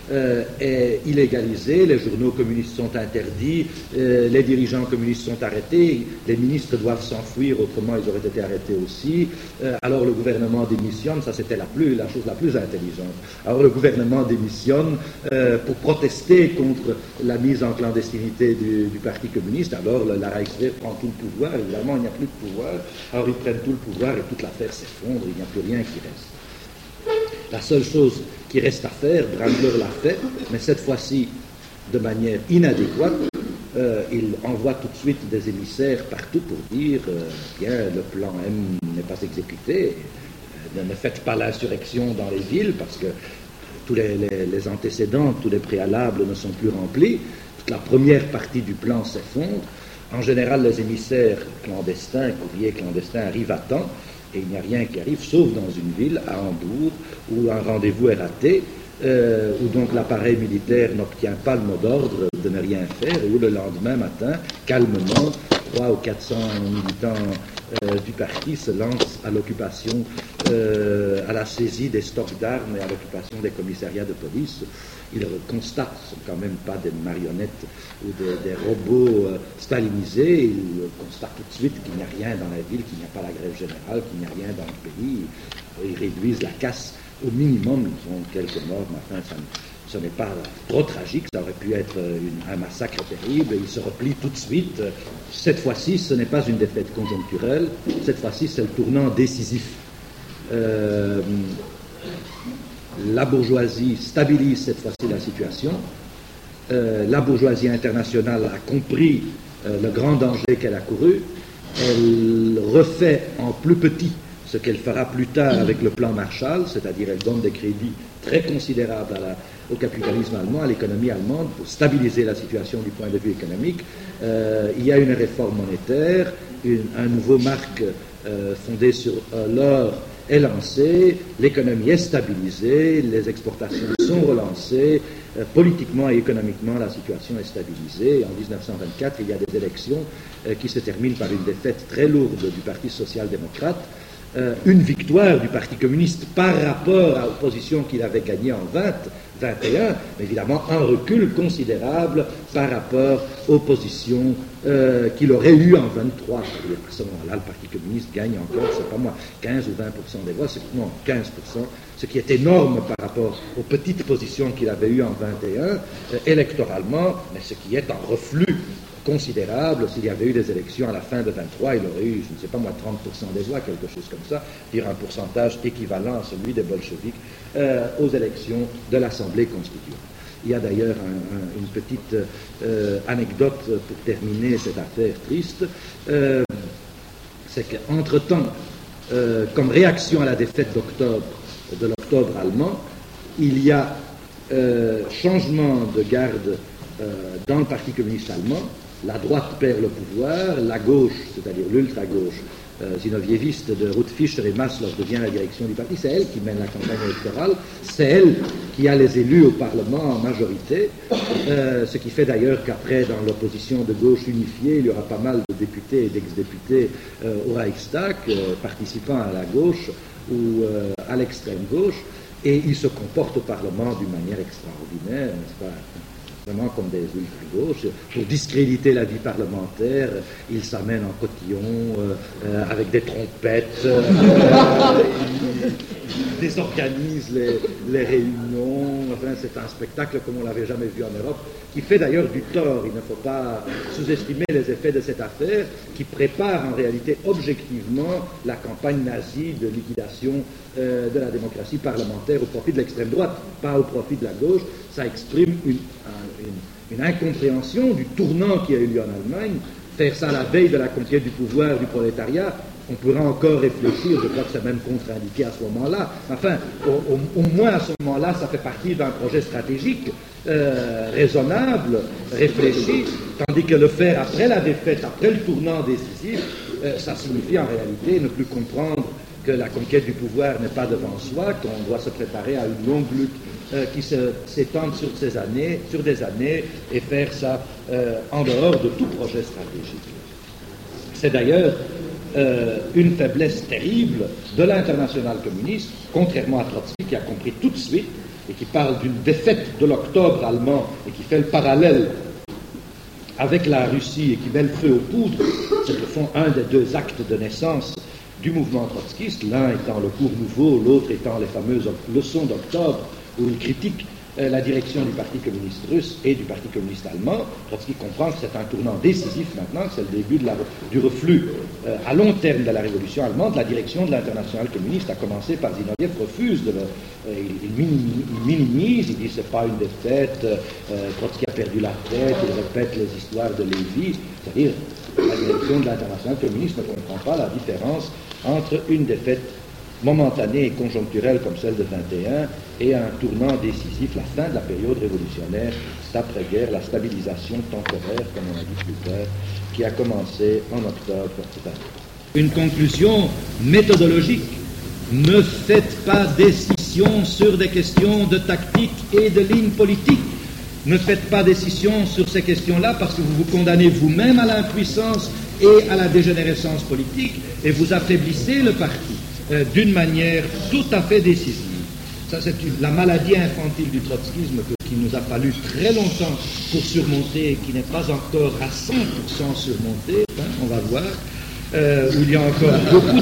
est illégalisée, les journaux communistes sont interdits, les dirigeants communistes sont arrêtés, les ministres doivent s'enfuir, autrement ils auraient été arrêtés aussi. Alors le gouvernement démissionne, ça c'était la chose la plus intelligente. Alors le gouvernement démissionne pour protester contre la mise en clandestinité du Parti communiste. Alors la Reichswehr prend tout le pouvoir, évidemment il n'y a plus de pouvoir, alors ils prennent tout le pouvoir et toute l'affaire s'effondre, il n'y a plus rien qui reste. La seule chose qui reste à faire, Brandler l'a fait, mais cette fois-ci de manière inadéquate. Il envoie tout de suite des émissaires partout pour dire bien, le plan M n'est pas exécuté, ne faites pas l'insurrection dans les villes parce que tous les antécédents, tous les préalables ne sont plus remplis. Toute la première partie du plan s'effondre. En général, les émissaires clandestins, courriers clandestins arrivent à temps. Et il n'y a rien qui arrive, sauf dans une ville, à Hambourg, où un rendez-vous est raté, où donc l'appareil militaire n'obtient pas le mot d'ordre de ne rien faire, et où le lendemain matin, calmement, 300 ou 400 militants du parti se lancent à l'occupation, à la saisie des stocks d'armes et à l'occupation des commissariats de police. Ils constatent, ce ne sont quand même pas des marionnettes ou des robots stalinisés, ils constatent tout de suite qu'il n'y a rien dans la ville, qu'il n'y a pas la grève générale, qu'il n'y a rien dans le pays. Ils réduisent la casse au minimum, ils ont quelques morts, mais enfin, ce n'est pas trop tragique, ça aurait pu être un massacre terrible, ils se replient tout de suite. Cette fois-ci, ce n'est pas une défaite conjoncturelle, cette fois-ci, c'est le tournant décisif. La bourgeoisie stabilise cette fois-ci la situation. La bourgeoisie internationale a compris le grand danger qu'elle a couru. Elle refait en plus petit ce qu'elle fera plus tard avec le plan Marshall, c'est-à-dire elle donne des crédits très considérables au capitalisme allemand, à l'économie allemande, pour stabiliser la situation du point de vue économique. Il y a une réforme monétaire, un nouveau marque fondé sur l'or est lancé, l'économie est stabilisée, les exportations sont relancées, politiquement et économiquement la situation est stabilisée. En 1924, il y a des élections qui se terminent par une défaite très lourde du Parti social-démocrate, une victoire du Parti communiste par rapport à l'opposition qu'il avait gagnée en 21, mais évidemment un recul considérable par rapport aux positions qu'il aurait eues en 23. À ce moment-là, le Parti communiste gagne encore, c'est pas moi, 15 ou 20% des voix, non, 15%, ce qui est énorme par rapport aux petites positions qu'il avait eues en 21 électoralement, mais ce qui est en reflux considérable. S'il y avait eu des élections à la fin de 23, il aurait eu, je ne sais pas moi, 30% des voix, quelque chose comme ça, dire un pourcentage équivalent à celui des bolcheviks aux élections de l'Assemblée constituante. Il y a d'ailleurs une petite anecdote pour terminer cette affaire triste, c'est qu'entre-temps, comme réaction à la défaite de l'octobre allemand, il y a changement de garde dans le Parti communiste allemand. La droite perd le pouvoir, la gauche, c'est-à-dire l'ultra-gauche, zinovjeviste de Ruth Fischer et Maslow devient la direction du parti. C'est elle qui mène la campagne électorale, c'est elle qui a les élus au Parlement en majorité, ce qui fait d'ailleurs qu'après, dans l'opposition de gauche unifiée, il y aura pas mal de députés et d'ex-députés au Reichstag, participant à la gauche ou à l'extrême gauche, et ils se comportent au Parlement d'une manière extraordinaire, n'est-ce pas? Vraiment comme des ultra-gauches, pour discréditer la vie parlementaire, ils s'amènent en cotillon, avec des trompettes, ils désorganisent les réunions, enfin c'est un spectacle comme on ne l'avait jamais vu en Europe, qui fait d'ailleurs du tort. Il ne faut pas sous-estimer les effets de cette affaire, qui prépare en réalité objectivement la campagne nazie de liquidation de la démocratie parlementaire au profit de l'extrême droite, pas au profit de la gauche. Ça exprime une incompréhension du tournant qui a eu lieu en Allemagne. Faire ça à la veille de la conquête du pouvoir du prolétariat, on pourra encore réfléchir, je crois que c'est même contre-indiqué à ce moment-là. Enfin, au moins à ce moment-là, ça fait partie d'un projet stratégique raisonnable, réfléchi, tandis que le faire après la défaite, après le tournant décisif, ça signifie en réalité ne plus comprendre que la conquête du pouvoir n'est pas devant soi, qu'on doit se préparer à une longue lutte qui s'étend sur des années et faire ça en dehors de tout projet stratégique. C'est d'ailleurs une faiblesse terrible de l'internationale communiste, contrairement à Trotsky qui a compris tout de suite et qui parle d'une défaite de l'octobre allemand et qui fait le parallèle avec la Russie et qui met le feu aux poudres, c'est au fond un des deux actes de naissance du mouvement trotskiste, l'un étant le cours nouveau, l'autre étant les fameuses leçons d'octobre, où il critique la direction du Parti communiste russe et du Parti communiste allemand. Trotsky comprend que c'est un tournant décisif maintenant, que c'est le début du reflux à long terme de la révolution allemande. La direction de l'internationale communiste, a commencé par Zinoviev, refuse il minimise, il dit c'est pas une défaite, Trotsky a perdu la tête, il répète les histoires de Lévy, c'est-à-dire la direction de l'internationale communiste ne comprend pas la différence entre une défaite momentanée et conjoncturelle comme celle de 21 et un tournant décisif, la fin de la période révolutionnaire d'après-guerre, la stabilisation temporaire, comme on a dit plus tard, qui a commencé en octobre. Une conclusion méthodologique: ne faites pas décision sur des questions de tactique et de ligne politique. Ne faites pas décision sur ces questions-là parce que vous vous condamnez vous-même à l'impuissance et à la dégénérescence politique et vous affaiblissez le parti d'une manière tout à fait décisive. Ça, c'est la maladie infantile du trotskisme qu'il nous a fallu très longtemps pour surmonter et qui n'est pas encore à 100% surmontée, on va voir, où il y a encore beaucoup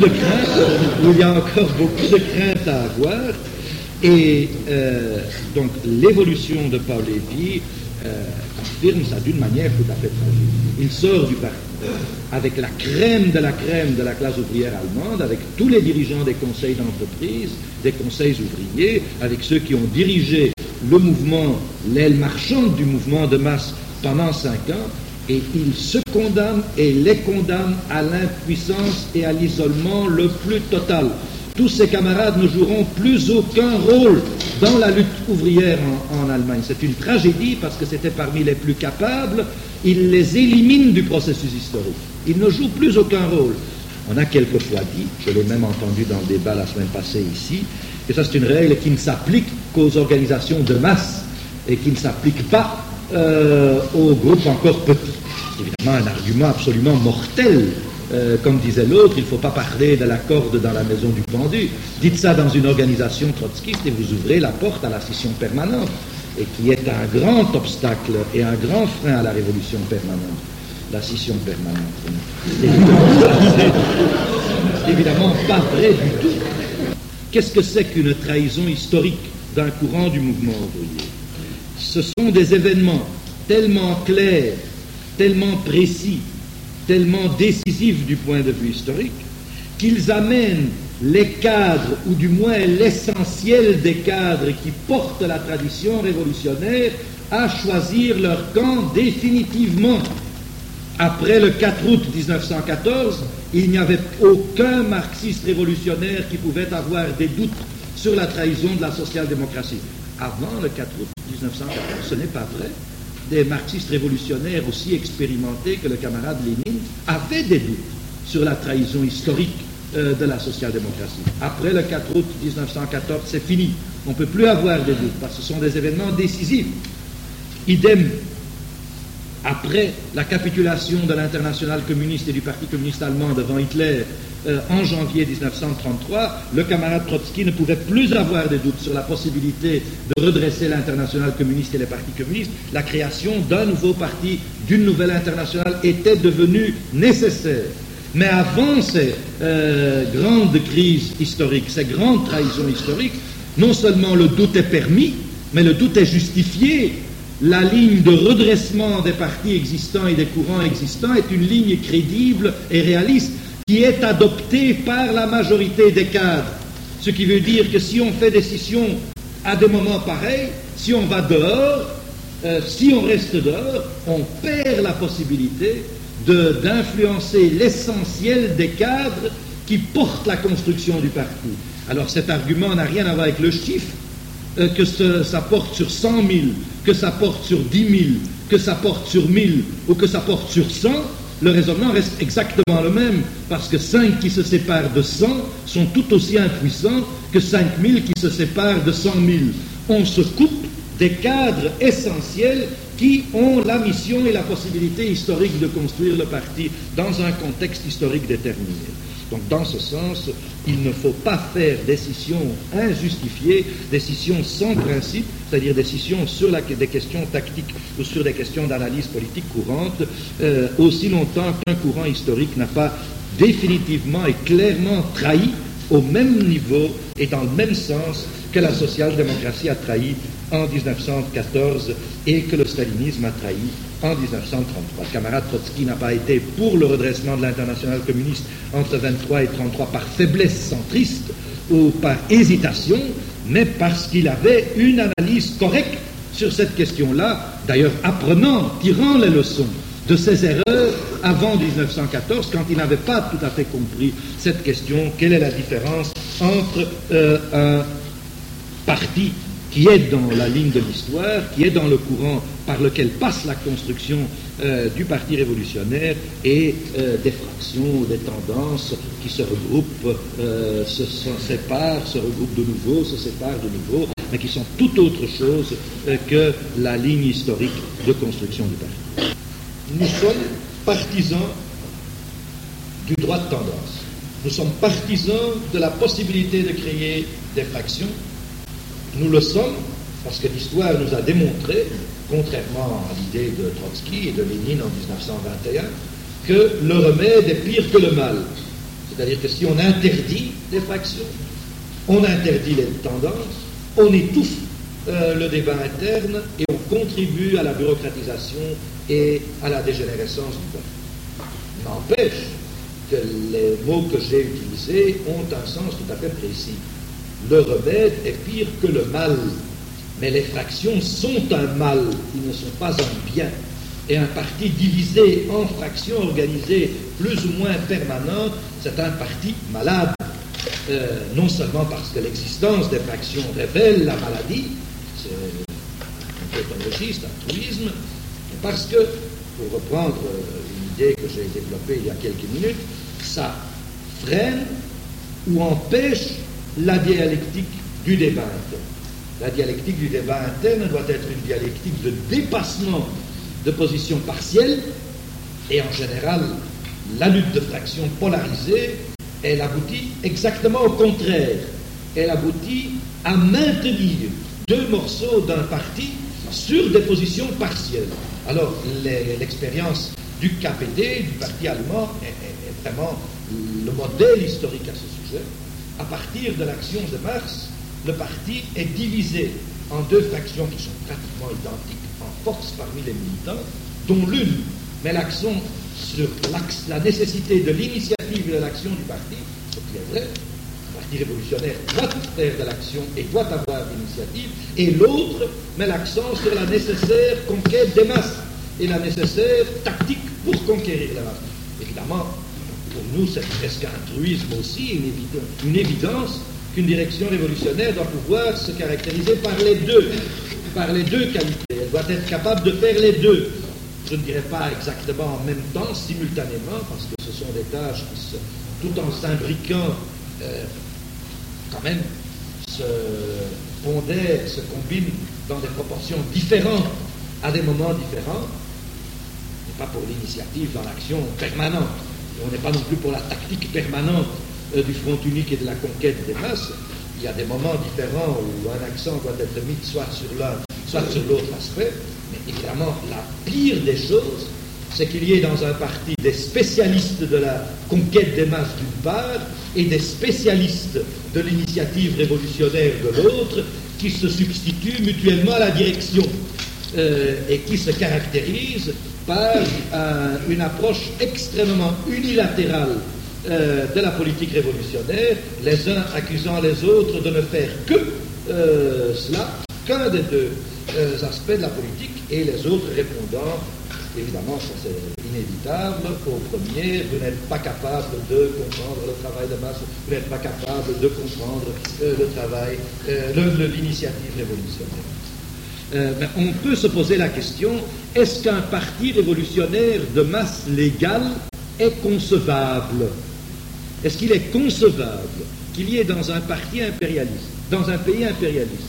de craintes, à avoir. Et donc l'évolution de Paul Lévy confirme ça d'une manière tout à fait tragique. Il sort du parti avec la crème de la classe ouvrière allemande, avec tous les dirigeants des conseils d'entreprise, des conseils ouvriers, avec ceux qui ont dirigé le mouvement, l'aile marchande du mouvement de masse pendant 5 ans, et il se condamne et les condamne à l'impuissance et à l'isolement le plus total. Tous ses camarades ne joueront plus aucun rôle dans la lutte ouvrière en Allemagne. C'est une tragédie parce que c'était parmi les plus capables. Il les élimine du processus historique. Ils ne jouent plus aucun rôle. On a quelquefois dit, je l'ai même entendu dans le débat la semaine passée ici, que ça c'est une règle qui ne s'applique qu'aux organisations de masse et qui ne s'applique pas aux groupes encore petits. Évidemment, un argument absolument mortel. Comme disait l'autre, il ne faut pas parler de la corde dans la maison du pendu. Dites ça dans une organisation trotskiste et vous ouvrez la porte à la scission permanente, et qui est un grand obstacle et un grand frein à la révolution permanente. La scission permanente. C'est évidemment pas vrai du tout. Qu'est-ce que c'est qu'une trahison historique d'un courant du mouvement ouvrier? Ce sont des événements tellement clairs, tellement précis, tellement décisifs du point de vue historique, qu'ils amènent les cadres, ou du moins l'essentiel des cadres qui portent la tradition révolutionnaire, à choisir leur camp définitivement. Après le 4 août 1914, il n'y avait aucun marxiste révolutionnaire qui pouvait avoir des doutes sur la trahison de la social-démocratie. Avant le 4 août 1914, ce n'est pas vrai. Des marxistes révolutionnaires aussi expérimentés que le camarade Lénine avaient des doutes sur la trahison historique de la social-démocratie. Après le 4 août 1914, c'est fini. On ne peut plus avoir des doutes parce que ce sont des événements décisifs. Idem après la capitulation de l'internationale communiste et du Parti communiste allemand devant Hitler en janvier 1933, le camarade Trotsky ne pouvait plus avoir des doutes sur la possibilité de redresser l'internationale communiste et les partis communistes. La création d'un nouveau parti, d'une nouvelle internationale était devenue nécessaire. Mais avant ces grandes crises historiques, ces grandes trahisons historiques, non seulement le doute est permis, mais le doute est justifié. La ligne de redressement des partis existants et des courants existants est une ligne crédible et réaliste qui est adoptée par la majorité des cadres. Ce qui veut dire que si on fait des scissions à des moments pareils, si on va dehors, si on reste dehors, on perd la possibilité d'influencer l'essentiel des cadres qui portent la construction du parti. Alors cet argument n'a rien à voir avec le chiffre, que ça porte sur 100 000, que ça porte sur 10 000, que ça porte sur 1000 ou que ça porte sur 100, le raisonnement reste exactement le même, parce que 5 qui se séparent de 100 sont tout aussi impuissants que 5000 qui se séparent de 100 000. On se coupe des cadres essentiels qui ont la mission et la possibilité historique de construire le parti dans un contexte historique déterminé. Donc, dans ce sens, il ne faut pas faire des scissions injustifiées, des scissions sans principe, c'est-à-dire des scissions sur des questions tactiques ou sur des questions d'analyse politique courante, aussi longtemps qu'un courant historique n'a pas définitivement et clairement trahi au même niveau et dans le même sens que la social-démocratie a trahi en 1914 et que le stalinisme a trahi en 1933. Le camarade Trotsky n'a pas été pour le redressement de l'internationale communiste entre 23 et 33 par faiblesse centriste ou par hésitation, mais parce qu'il avait une analyse correcte sur cette question-là, d'ailleurs apprenant, tirant les leçons de ses erreurs avant 1914, quand il n'avait pas tout à fait compris cette question, quelle est la différence entre un parti qui est dans la ligne de l'histoire, qui est dans le courant par lequel passe la construction du Parti révolutionnaire et des fractions, des tendances qui se regroupent, se séparent, se regroupent de nouveau, se séparent de nouveau, mais qui sont tout autre chose que la ligne historique de construction du parti. Nous sommes partisans du droit de tendance. Nous sommes partisans de la possibilité de créer des fractions. Nous le sommes parce que l'histoire nous a démontré, contrairement à l'idée de Trotsky et de Lénine en 1921, que le remède est pire que le mal. C'est-à-dire que si on interdit des fractions, on interdit les tendances, on étouffe le débat interne et on contribue à la bureaucratisation et à la dégénérescence du peuple. N'empêche que les mots que j'ai utilisés ont un sens tout à fait précis. Le remède est pire que le mal, mais les fractions sont un mal, ils ne sont pas un bien. Et un parti divisé en fractions organisées plus ou moins permanentes, c'est un parti malade. Non seulement parce que l'existence des fractions révèle la maladie, c'est un pathologiste, un truisme, mais parce que, pour reprendre une idée que j'ai développée il y a quelques minutes, ça freine ou empêche la dialectique du débat interne. La dialectique du débat interne doit être une dialectique de dépassement de positions partielles, et en général, la lutte de fractions polarisée, elle aboutit exactement au contraire. Elle aboutit à maintenir deux morceaux d'un parti sur des positions partielles. Alors, l'expérience du KPD, du parti allemand, est vraiment le modèle historique à ce sujet. À partir de l'action de mars, le parti est divisé en deux fractions qui sont pratiquement identiques en force parmi les militants, dont l'une met l'accent sur la nécessité de l'initiative et de l'action du parti, ce qui est vrai. Le Parti révolutionnaire doit faire de l'action et doit avoir l'initiative, et l'autre met l'accent sur la nécessaire conquête des masses et la nécessaire tactique pour conquérir la masse. Évidemment, pour nous, c'est presque un truisme aussi, une évidence qu'une direction révolutionnaire doit pouvoir se caractériser par les deux qualités. Elle doit être capable de faire les deux. Je ne dirais pas exactement en même temps, simultanément, parce que ce sont des tâches qui, tout en s'imbriquant, quand même, se pondèrent, se combinent dans des proportions différentes à des moments différents. On n'est pas pour l'initiative dans l'action permanente. On n'est pas non plus pour la tactique permanente du front unique et de la conquête des masses. Il y a des moments différents où un accent doit être mis soit sur l'un, soit sur l'autre aspect. Mais évidemment, la pire des choses, c'est qu'il y ait dans un parti des spécialistes de la conquête des masses d'une part et des spécialistes de l'initiative révolutionnaire de l'autre qui se substituent mutuellement à la direction et qui se caractérisent par une approche extrêmement unilatérale de la politique révolutionnaire, les uns accusant les autres de ne faire que cela, qu'un des deux aspects de la politique, et les autres répondant, évidemment, ça c'est inévitable, au premier, vous n'êtes pas capable de comprendre le travail de masse, vous n'êtes pas capable de comprendre le travail, l'initiative révolutionnaire. Mais on peut se poser la question, est-ce qu'un parti révolutionnaire de masse légale est concevable? Est-ce qu'il est concevable qu'il y ait dans un parti impérialiste, dans un pays impérialiste,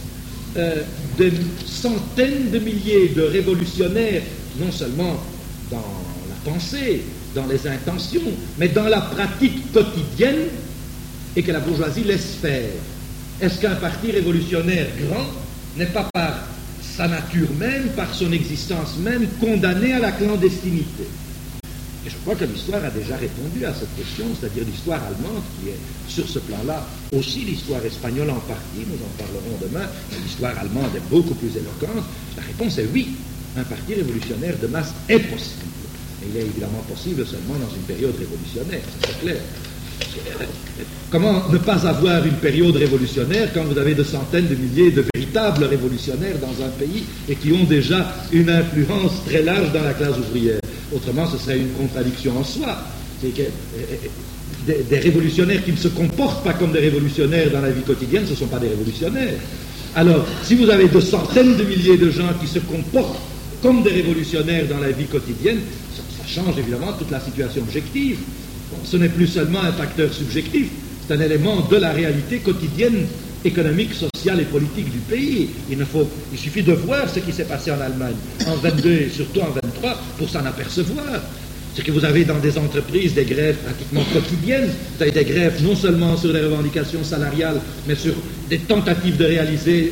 des centaines de milliers de révolutionnaires, non seulement dans la pensée, dans les intentions, mais dans la pratique quotidienne, et que la bourgeoisie laisse faire. Est-ce qu'un parti révolutionnaire grand n'est pas par sa nature même, par son existence même, condamné à la clandestinité? Et je crois que l'histoire a déjà répondu à cette question, c'est-à-dire l'histoire allemande, qui est sur ce plan-là aussi l'histoire espagnole en partie, nous en parlerons demain, mais l'histoire allemande est beaucoup plus éloquente. La réponse est oui, un parti révolutionnaire de masse est possible. Et il est évidemment possible seulement dans une période révolutionnaire, ça c'est clair. Comment ne pas avoir une période révolutionnaire quand vous avez de centaines de milliers de véritables révolutionnaires dans un pays et qui ont déjà une influence très large dans la classe ouvrière? Autrement, ce serait une contradiction en soi. C'est que des révolutionnaires qui ne se comportent pas comme des révolutionnaires dans la vie quotidienne, ce ne sont pas des révolutionnaires. Alors, si vous avez de centaines de milliers de gens qui se comportent comme des révolutionnaires dans la vie quotidienne, ça change évidemment toute la situation objective. Bon, ce n'est plus seulement un facteur subjectif, c'est un élément de la réalité quotidienne, économique, sociale et politique du pays. Il suffit de voir ce qui s'est passé en Allemagne en 22 et surtout en 23 pour s'en apercevoir. C'est que vous avez dans des entreprises des grèves pratiquement quotidiennes. Vous avez des grèves non seulement sur les revendications salariales, mais sur des tentatives de réaliser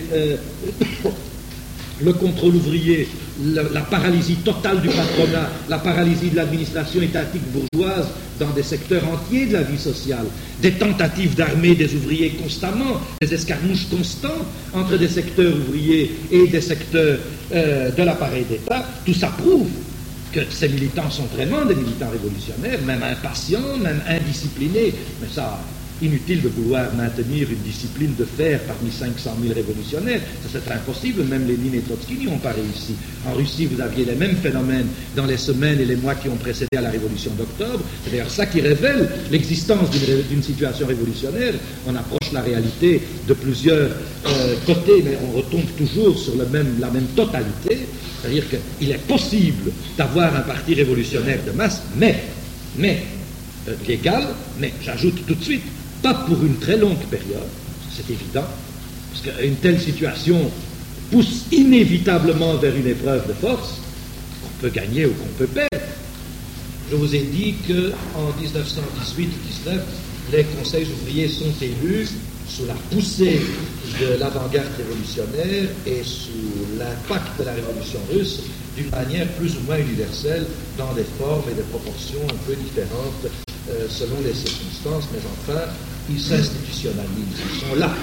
le contrôle ouvrier, la paralysie totale du patronat, la paralysie de l'administration étatique bourgeoise dans des secteurs entiers de la vie sociale, des tentatives d'armer des ouvriers constamment, des escarmouches constantes entre des secteurs ouvriers et des secteurs de l'appareil d'État. Tout ça prouve que ces militants sont vraiment des militants révolutionnaires, même impatients, même indisciplinés, mais ça, inutile de vouloir maintenir une discipline de fer parmi 500 000 révolutionnaires, ça c'est impossible, même Lénine et Trotsky n'y ont pas réussi. En Russie, vous aviez les mêmes phénomènes dans les semaines et les mois qui ont précédé à la révolution d'octobre. C'est d'ailleurs ça qui révèle l'existence d'une situation révolutionnaire. On approche la réalité de plusieurs côtés, mais on retombe toujours sur la même totalité, c'est-à-dire qu'il est possible d'avoir un parti révolutionnaire de masse, mais légal, mais j'ajoute tout de suite, pas pour une très longue période, c'est évident, parce qu'une telle situation pousse inévitablement vers une épreuve de force qu'on peut gagner ou qu'on peut perdre. Je vous ai dit qu'en 1918-19, les conseils ouvriers sont élus sous la poussée de l'avant-garde révolutionnaire et sous l'impact de la révolution russe d'une manière plus ou moins universelle dans des formes et des proportions un peu différentes selon les circonstances, mais enfin, ils s'institutionnalisent, ils sont là.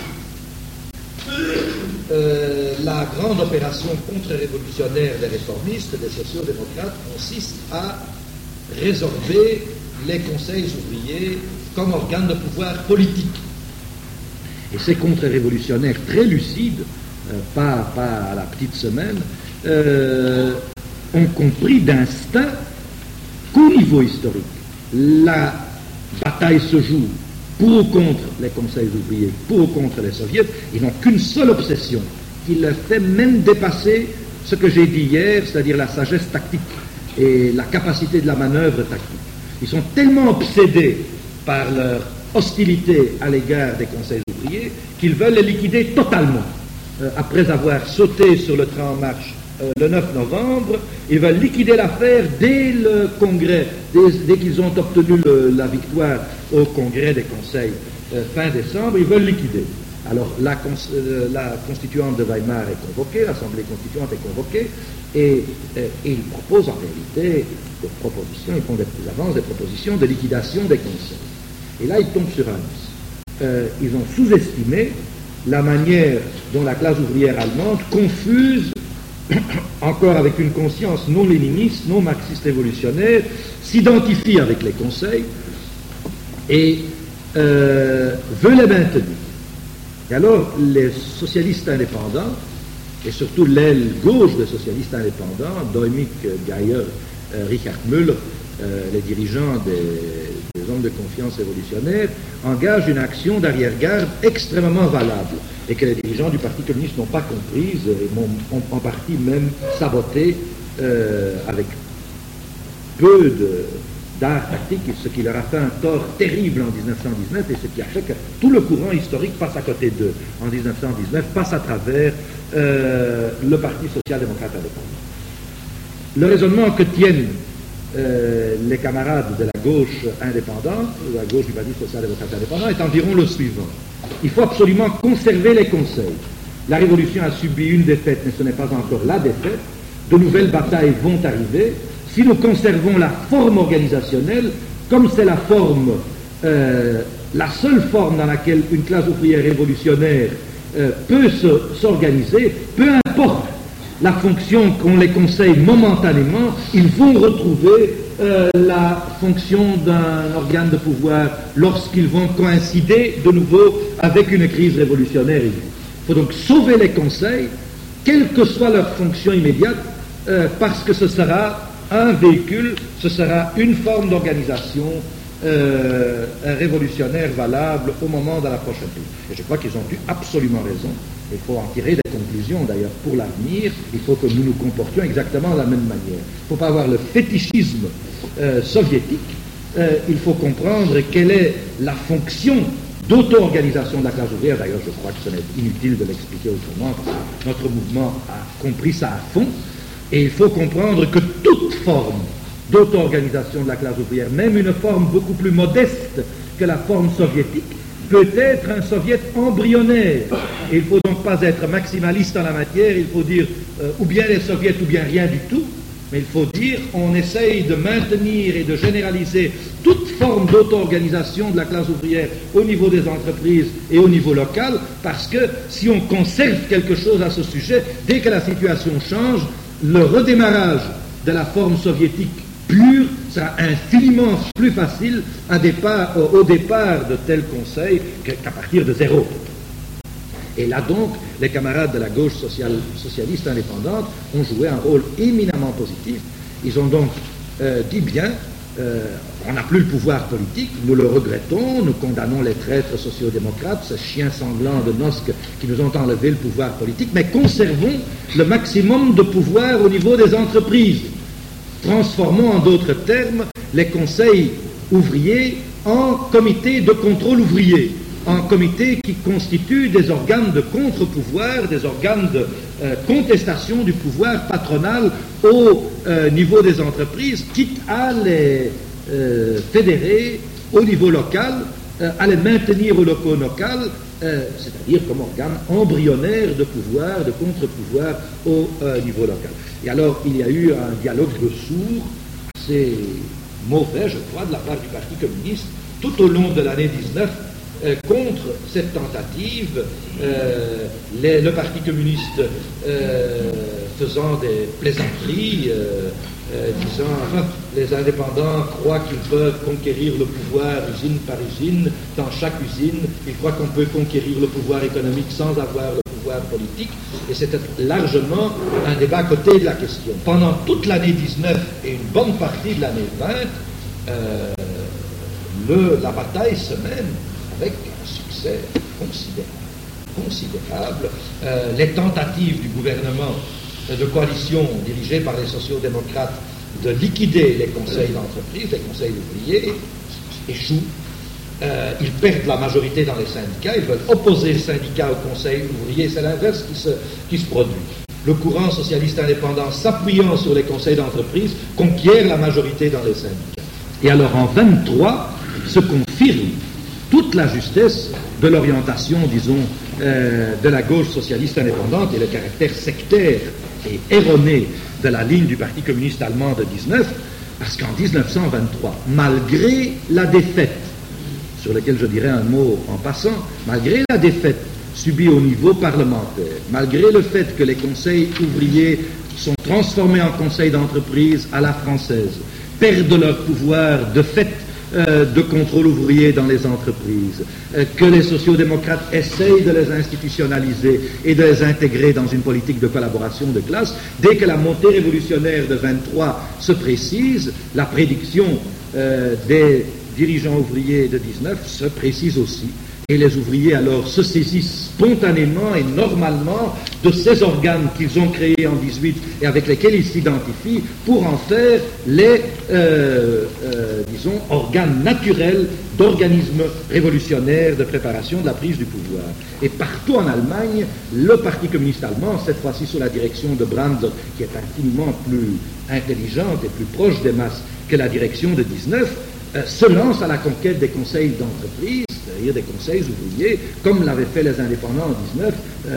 La grande opération contre-révolutionnaire des réformistes, des sociaux-démocrates, consiste à résorber les conseils ouvriers comme organe de pouvoir politique. Et ces contre-révolutionnaires très lucides, pas à la petite semaine, ont compris d'instinct qu'au niveau historique, la bataille se joue pour ou contre les conseils ouvriers, pour ou contre les soviets. Ils n'ont qu'une seule obsession, qui leur fait même dépasser ce que j'ai dit hier, c'est-à-dire la sagesse tactique et la capacité de la manœuvre tactique. Ils sont tellement obsédés par leur hostilité à l'égard des conseils ouvriers qu'ils veulent les liquider totalement. Après avoir sauté sur le train en marche le 9 novembre, ils veulent liquider l'affaire dès le congrès, dès qu'ils ont obtenu la victoire au congrès des conseils fin décembre, ils veulent liquider. Alors la constituante de Weimar est convoquée, l'Assemblée constituante est convoquée, et ils proposent en réalité des propositions, ils font des propositions de liquidation des conseils. Et là, ils tombent sur un os. Ils ont sous-estimé la manière dont la classe ouvrière allemande confuse, encore avec une conscience non léniniste, non marxiste révolutionnaire, s'identifie avec les conseils et veut les maintenir. Et alors, les socialistes indépendants, et surtout l'aile gauche des socialistes indépendants, Däumig, Geier, Richard Müller, les dirigeants des hommes de confiance révolutionnaires, engagent une action d'arrière-garde extrêmement valable et que les dirigeants du Parti communiste n'ont pas comprise et ont en partie même saboté avec peu d'art tactique, ce qui leur a fait un tort terrible en 1919 et ce qui a fait que tout le courant historique passe à côté d'eux en 1919, passe à travers le Parti social-démocrate indépendant. Le raisonnement que tiennent les camarades de la gauche indépendante, de la gauche du Parti social-démocrate indépendant, est environ le suivant. Il faut absolument conserver les conseils. La Révolution a subi une défaite, mais ce n'est pas encore la défaite. De nouvelles batailles vont arriver. Si nous conservons la forme organisationnelle, comme c'est la forme, la seule forme dans laquelle une classe ouvrière révolutionnaire peut s'organiser, peu importe la fonction qu'ont les conseils momentanément, ils vont retrouver la fonction d'un organe de pouvoir lorsqu'ils vont coïncider de nouveau avec une crise révolutionnaire aiguë. Il faut donc sauver les conseils, quelle que soit leur fonction immédiate, parce que ce sera un véhicule, ce sera une forme d'organisation révolutionnaire valable au moment de la prochaine crise. Et je crois qu'ils ont eu absolument raison. Il faut en tirer des conclusions d'ailleurs pour l'avenir. Il faut que nous nous comportions exactement de la même manière. Il ne faut pas avoir le fétichisme soviétique. Il faut comprendre quelle est la fonction d'auto-organisation de la classe ouvrière. D'ailleurs, je crois que ce n'est inutile de l'expliquer autrement parce que notre mouvement a compris ça à fond. Et il faut comprendre que toute forme d'auto-organisation de la classe ouvrière, même une forme beaucoup plus modeste que la forme soviétique, peut être un soviet embryonnaire. Et il ne faut donc pas être maximaliste en la matière, il faut dire ou bien les soviets ou bien rien du tout, mais il faut dire on essaye de maintenir et de généraliser toute forme d'auto-organisation de la classe ouvrière au niveau des entreprises et au niveau local, parce que si on conserve quelque chose à ce sujet, dès que la situation change, le redémarrage de la forme soviétique pure sera infiniment plus facile au départ de tels conseils qu'à partir de zéro. Et là donc, les camarades de la gauche socialiste indépendante ont joué un rôle éminemment positif. Ils ont donc dit bien, on n'a plus le pouvoir politique, nous le regrettons, nous condamnons les traîtres sociodémocrates, ces chiens sanglants de Nosque qui nous ont enlevé le pouvoir politique, mais conservons le maximum de pouvoir au niveau des entreprises. Transformons en d'autres termes les conseils ouvriers en comités de contrôle ouvrier, en comités qui constituent des organes de contre-pouvoir, des organes de contestation du pouvoir patronal au niveau des entreprises, quitte à les fédérer au niveau local, à les maintenir au niveau local, c'est-à-dire comme organe embryonnaire de pouvoir, de contre-pouvoir au niveau local. Et alors, il y a eu un dialogue de sourds assez mauvais, je crois, de la part du Parti communiste, tout au long de l'année 19, contre cette tentative, le Parti communiste faisant des plaisanteries, disant les indépendants croient qu'ils peuvent conquérir le pouvoir usine par usine, dans chaque usine, ils croient qu'on peut conquérir le pouvoir économique sans avoir le pouvoir politique, et c'était largement un débat à côté de la question. Pendant toute l'année 19 et une bonne partie de l'année 20, la bataille se mène avec un succès considérable. Les tentatives du gouvernement de coalition dirigée par les sociaux-démocrates de liquider les conseils d'entreprise, les conseils ouvriers, échouent. Ils perdent la majorité dans les syndicats, ils veulent opposer le syndicat au conseil ouvrier, c'est l'inverse qui se produit. Le courant socialiste indépendant, s'appuyant sur les conseils d'entreprise, conquiert la majorité dans les syndicats. Et alors en 23, se confirme toute la justesse de l'orientation, disons, de la gauche socialiste indépendante et le caractère sectaire et erroné de la ligne du Parti communiste allemand de 19, parce qu'en 1923, malgré la défaite, sur laquelle je dirais un mot en passant, malgré la défaite subie au niveau parlementaire, malgré le fait que les conseils ouvriers sont transformés en conseils d'entreprise à la française, perdent leur pouvoir de fait de contrôle ouvrier dans les entreprises, que les sociodémocrates essayent de les institutionnaliser et de les intégrer dans une politique de collaboration de classe, dès que la montée révolutionnaire de 23 se précise, la prédiction des dirigeants ouvriers de 19 se précise aussi. Et les ouvriers alors se saisissent spontanément et normalement de ces organes qu'ils ont créés en 18 et avec lesquels ils s'identifient pour en faire les, disons, organes naturels d'organismes révolutionnaires de préparation de la prise du pouvoir. Et partout en Allemagne, le Parti communiste allemand, cette fois-ci sous la direction de Brandt, qui est infiniment plus intelligente et plus proche des masses que la direction de 19 se lance à la conquête des conseils d'entreprise, c'est-à-dire des conseils ouvriers, comme l'avaient fait les indépendants en 19,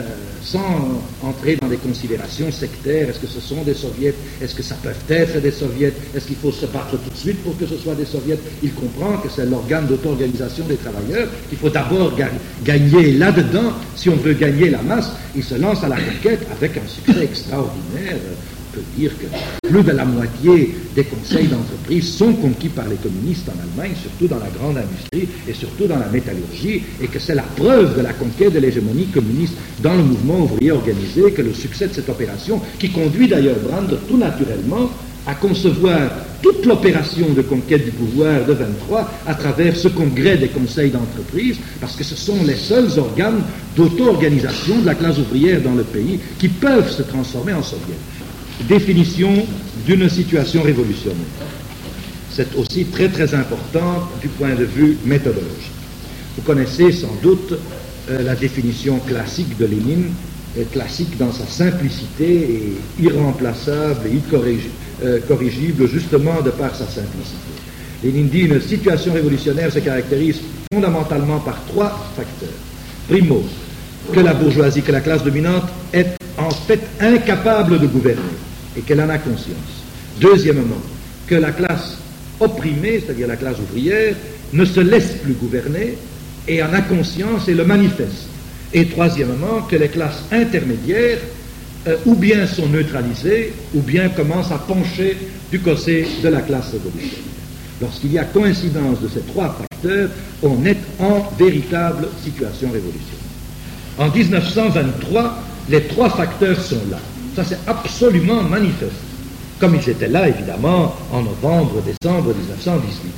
sans entrer dans des considérations sectaires. Est-ce que ce sont des soviets? Est-ce que ça peut être des soviets? Est-ce qu'il faut se battre tout de suite pour que ce soit des soviets? Il comprend que c'est l'organe d'auto-organisation des travailleurs, qu'il faut d'abord gagner là-dedans. Si on veut gagner la masse, il se lance à la conquête avec un succès extraordinaire. On peut dire que plus de la moitié des conseils d'entreprise sont conquis par les communistes en Allemagne, surtout dans la grande industrie et surtout dans la métallurgie, et que c'est la preuve de la conquête de l'hégémonie communiste dans le mouvement ouvrier organisé que le succès de cette opération, qui conduit d'ailleurs Brandt tout naturellement à concevoir toute l'opération de conquête du pouvoir de 23 à travers ce congrès des conseils d'entreprise, parce que ce sont les seuls organes d'auto-organisation de la classe ouvrière dans le pays qui peuvent se transformer en soviets. Définition d'une situation révolutionnaire. C'est aussi très très important du point de vue méthodologique. Vous connaissez sans doute la définition classique de Lénine, classique dans sa simplicité et irremplaçable et incorrigible justement de par sa simplicité. Lénine dit une situation révolutionnaire se caractérise fondamentalement par trois facteurs. Primo, que la bourgeoisie, que la classe dominante est en fait incapable de gouverner et qu'elle en a conscience. Deuxièmement, que la classe opprimée, c'est-à-dire la classe ouvrière, ne se laisse plus gouverner et en a conscience et le manifeste. Et troisièmement, que les classes intermédiaires ou bien sont neutralisées ou bien commencent à pencher du côté de la classe révolutionnaire. Lorsqu'il y a coïncidence de ces trois facteurs, on est en véritable situation révolutionnaire. En 1923, les trois facteurs sont là. Ça, c'est absolument manifeste, comme ils étaient là, évidemment, en novembre, décembre 1918.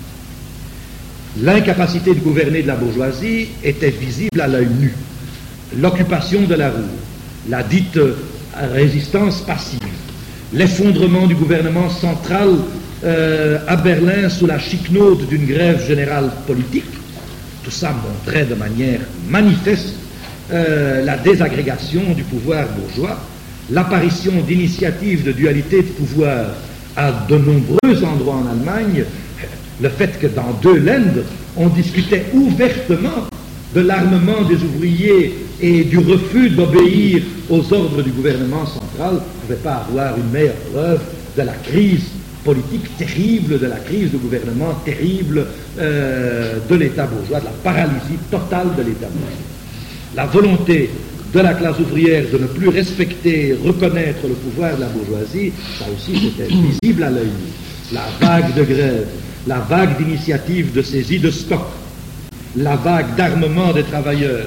L'incapacité de gouverner de la bourgeoisie était visible à l'œil nu. L'occupation de la rue, la dite résistance passive, l'effondrement du gouvernement central à Berlin sous la chiquenaude d'une grève générale politique, tout ça montrait de manière manifeste la désagrégation du pouvoir bourgeois, l'apparition d'initiatives de dualité de pouvoir à de nombreux endroits en Allemagne, le fait que dans deux Länder, on discutait ouvertement de l'armement des ouvriers et du refus d'obéir aux ordres du gouvernement central, ne pouvait pas avoir une meilleure preuve de la crise politique terrible, de la crise de gouvernement terrible de l'État bourgeois, de la paralysie totale de l'État bourgeois. La volonté de la classe ouvrière de ne plus respecter, reconnaître le pouvoir de la bourgeoisie, ça aussi c'était visible à l'œil nu. La vague de grève, la vague d'initiatives de saisie de stock, la vague d'armement des travailleurs,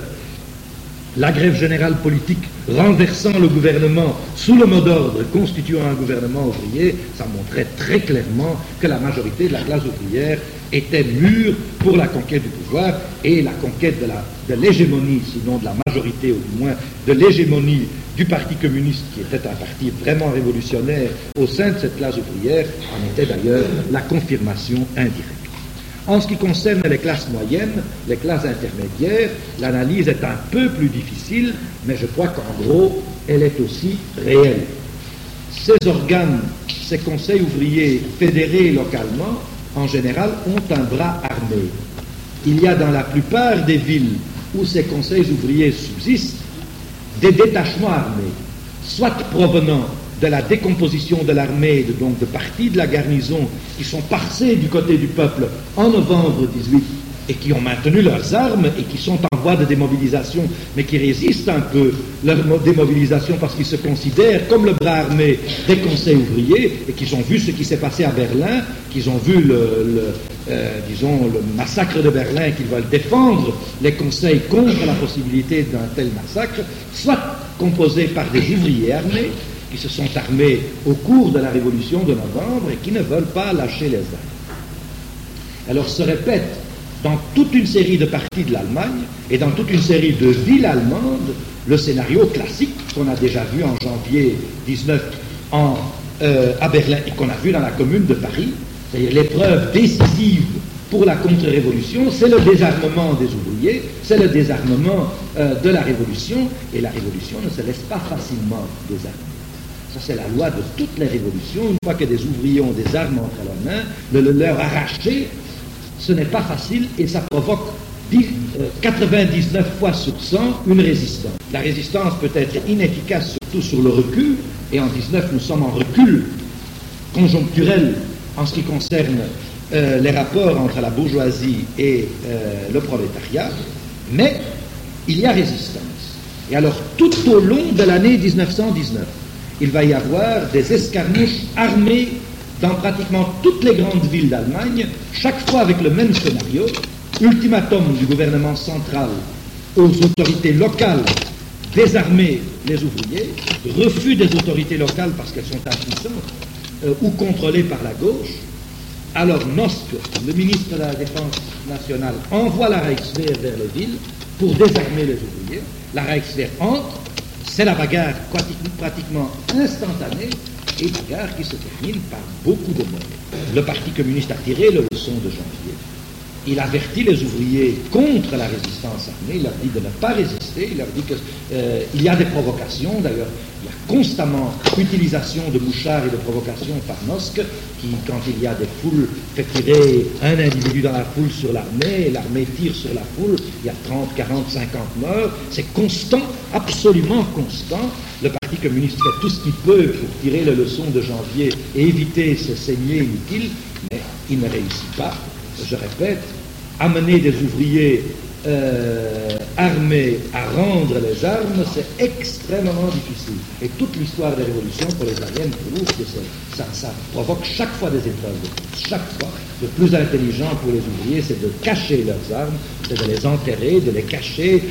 la grève générale politique renversant le gouvernement sous le mot d'ordre constituant un gouvernement ouvrier, ça montrait très clairement que la majorité de la classe ouvrière était mûre pour la conquête du pouvoir et la conquête de l'hégémonie, sinon de la majorité ou du moins de l'hégémonie du Parti communiste, qui était un parti vraiment révolutionnaire au sein de cette classe ouvrière, en était d'ailleurs la confirmation indirecte. En ce qui concerne les classes moyennes, les classes intermédiaires, l'analyse est un peu plus difficile, mais je crois qu'en gros, elle est aussi réelle. Ces organes, ces conseils ouvriers fédérés localement, en général, ont un bras armé. Il y a dans la plupart des villes où ces conseils ouvriers subsistent, des détachements armés, soit provenant de la décomposition de l'armée, donc de parties de la garnison qui sont passées du côté du peuple en novembre 18 et qui ont maintenu leurs armes et qui sont en voie de démobilisation, mais qui résistent un peu leur démobilisation parce qu'ils se considèrent comme le bras armé des conseils ouvriers et qu'ils ont vu ce qui s'est passé à Berlin, qu'ils ont vu le massacre de Berlin, qu'ils veulent défendre les conseils contre la possibilité d'un tel massacre, soit composés par des ouvriers armés qui se sont armés au cours de la révolution de novembre et qui ne veulent pas lâcher les armes. Alors se répète dans toute une série de parties de l'Allemagne et dans toute une série de villes allemandes le scénario classique qu'on a déjà vu en janvier 19 à Berlin et qu'on a vu dans la commune de Paris, c'est-à-dire l'épreuve décisive pour la contre-révolution, c'est le désarmement des ouvriers, c'est le désarmement de la révolution, et la révolution ne se laisse pas facilement désarmer. Ça, c'est la loi de toutes les révolutions. Une fois que des ouvriers ont des armes entre leurs mains, leur arracher, ce n'est pas facile et ça provoque 99 fois sur 100 une résistance. La résistance peut être inefficace surtout sur le recul, et en 19 nous sommes en recul conjoncturel en ce qui concerne les rapports entre la bourgeoisie et le prolétariat, mais il y a résistance. Et alors tout au long de l'année 1919, il va y avoir des escarmouches armées dans pratiquement toutes les grandes villes d'Allemagne, chaque fois avec le même scénario: ultimatum du gouvernement central aux autorités locales, désarmer les ouvriers, refus des autorités locales parce qu'elles sont impuissantes ou contrôlées par la gauche. Alors Noske, le ministre de la Défense nationale, envoie la Reichswehr vers les villes pour désarmer les ouvriers. La Reichswehr entre, c'est la bagarre pratiquement instantanée, et bagarre qui se termine par beaucoup de morts. Le Parti communiste a tiré la leçon de janvier. Il avertit les ouvriers contre la résistance armée, il leur dit de ne pas résister, il leur dit qu'il y a des provocations, d'ailleurs il y a constamment utilisation de mouchards et de provocations par Noske, qui, quand il y a des foules, fait tirer un individu dans la foule sur l'armée, et l'armée tire sur la foule, il y a 30, 40, 50 morts, c'est constant, absolument constant. Le Parti communiste fait tout ce qu'il peut pour tirer les leçons de janvier et éviter ces saignées inutiles, mais il ne réussit pas. Je répète, amener des ouvriers armés à rendre les armes, c'est extrêmement difficile. Et toute l'histoire des révolutions prolétariennes prouve que ça provoque chaque fois des épreuves. Chaque fois, le plus intelligent pour les ouvriers, c'est de cacher leurs armes, c'est de les enterrer, de les cacher,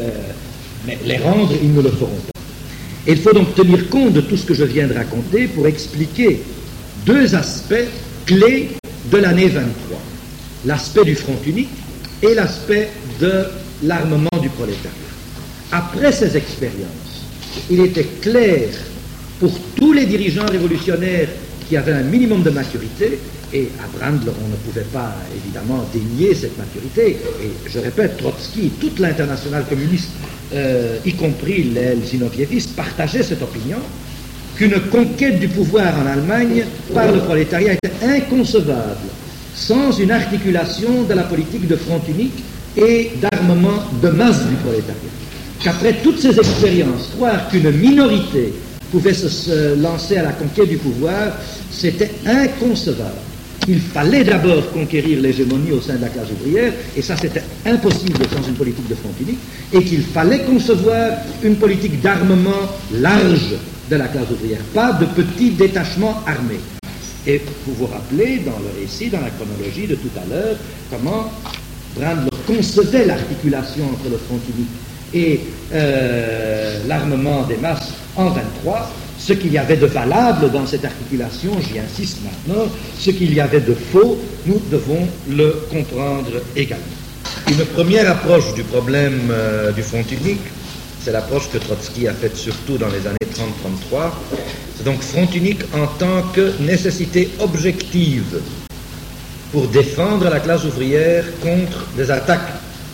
mais les rendre, ils ne le feront pas. Et il faut donc tenir compte de tout ce que je viens de raconter pour expliquer deux aspects clés de l'année 23. L'aspect du front unique et l'aspect de l'armement du prolétariat. Après ces expériences, il était clair pour tous les dirigeants révolutionnaires qui avaient un minimum de maturité, et à Brandl, on ne pouvait pas évidemment dénier cette maturité, et je répète, Trotsky, toute l'internationale communiste, y compris les zinovievistes, partageaient cette opinion, qu'une conquête du pouvoir en Allemagne par le prolétariat était inconcevable sans une articulation de la politique de front unique et d'armement de masse du prolétariat. Qu'après toutes ces expériences, croire qu'une minorité pouvait se lancer à la conquête du pouvoir, c'était inconcevable. Il fallait d'abord conquérir l'hégémonie au sein de la classe ouvrière, et ça c'était impossible sans une politique de front unique, et qu'il fallait concevoir une politique d'armement large de la classe ouvrière, pas de petits détachements armés. Et vous vous rappelez, dans le récit, dans la chronologie de tout à l'heure, comment Brandl concevait l'articulation entre le front unique et l'armement des masses en 23, ce qu'il y avait de valable dans cette articulation, j'y insiste maintenant, ce qu'il y avait de faux, nous devons le comprendre également. Une première approche du problème du front unique, c'est l'approche que Trotsky a faite surtout dans les années 30-33, c'est donc front unique en tant que nécessité objective pour défendre la classe ouvrière contre des attaques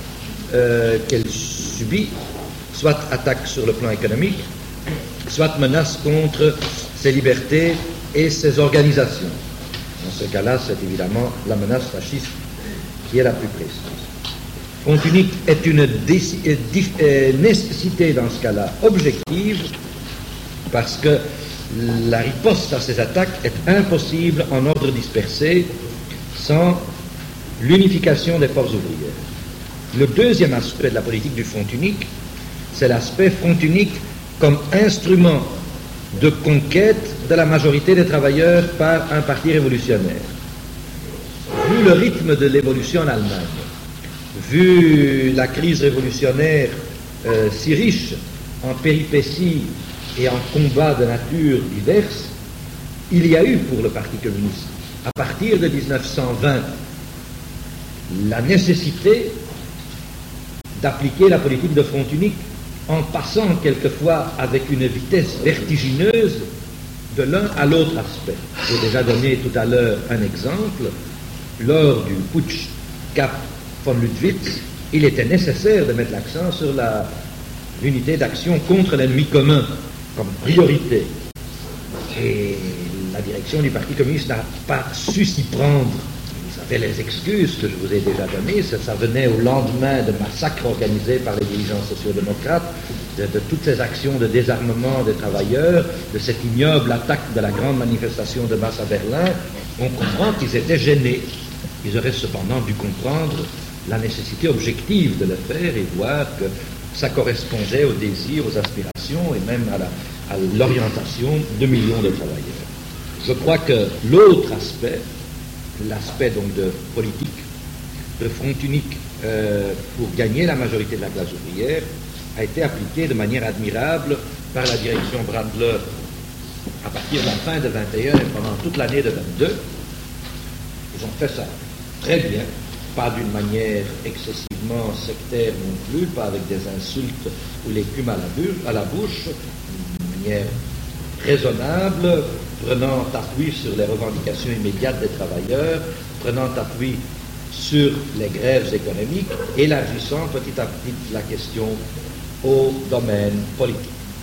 qu'elle subit, soit attaques sur le plan économique, soit menaces contre ses libertés et ses organisations. Dans ce cas-là, c'est évidemment la menace fasciste qui est la plus précise. Front unique est une nécessité dans ce cas-là objective parce que la riposte à ces attaques est impossible en ordre dispersé sans l'unification des forces ouvrières. Le deuxième aspect de la politique du front unique, c'est l'aspect front unique comme instrument de conquête de la majorité des travailleurs par un parti révolutionnaire. Vu le rythme de l'évolution en Allemagne, vu la crise révolutionnaire si riche en péripéties et en combats de nature diverses, il y a eu pour le Parti communiste, à partir de 1920, la nécessité d'appliquer la politique de front unique en passant quelquefois avec une vitesse vertigineuse de l'un à l'autre aspect. J'ai déjà donné tout à l'heure un exemple. Lors du putsch Kapp von Lüttwitz, il était nécessaire de mettre l'accent sur l'unité d'action contre l'ennemi commun comme priorité. Et la direction du Parti communiste n'a pas su s'y prendre. Vous savez les excuses que je vous ai déjà données, ça venait au lendemain de massacres organisés par les dirigeants sociaux-démocrates, de toutes ces actions de désarmement des travailleurs, de cette ignoble attaque de la grande manifestation de masse à Berlin. On comprend qu'ils étaient gênés. Ils auraient cependant dû comprendre la nécessité objective de le faire et voir que ça correspondait aux désirs, aux aspirations et même à l'orientation de millions de travailleurs. Je crois que l'autre aspect, l'aspect donc de politique, de front unique pour gagner la majorité de la classe ouvrière, a été appliqué de manière admirable par la direction Brandler à partir de la fin de 21 et pendant toute l'année de 22. Ils ont fait ça très bien, pas d'une manière excessivement sectaire non plus, pas avec des insultes ou l'écume à la bouche, d'une manière raisonnable, prenant appui sur les revendications immédiates des travailleurs, prenant appui sur les grèves économiques, élargissant petit à petit la question au domaine politique.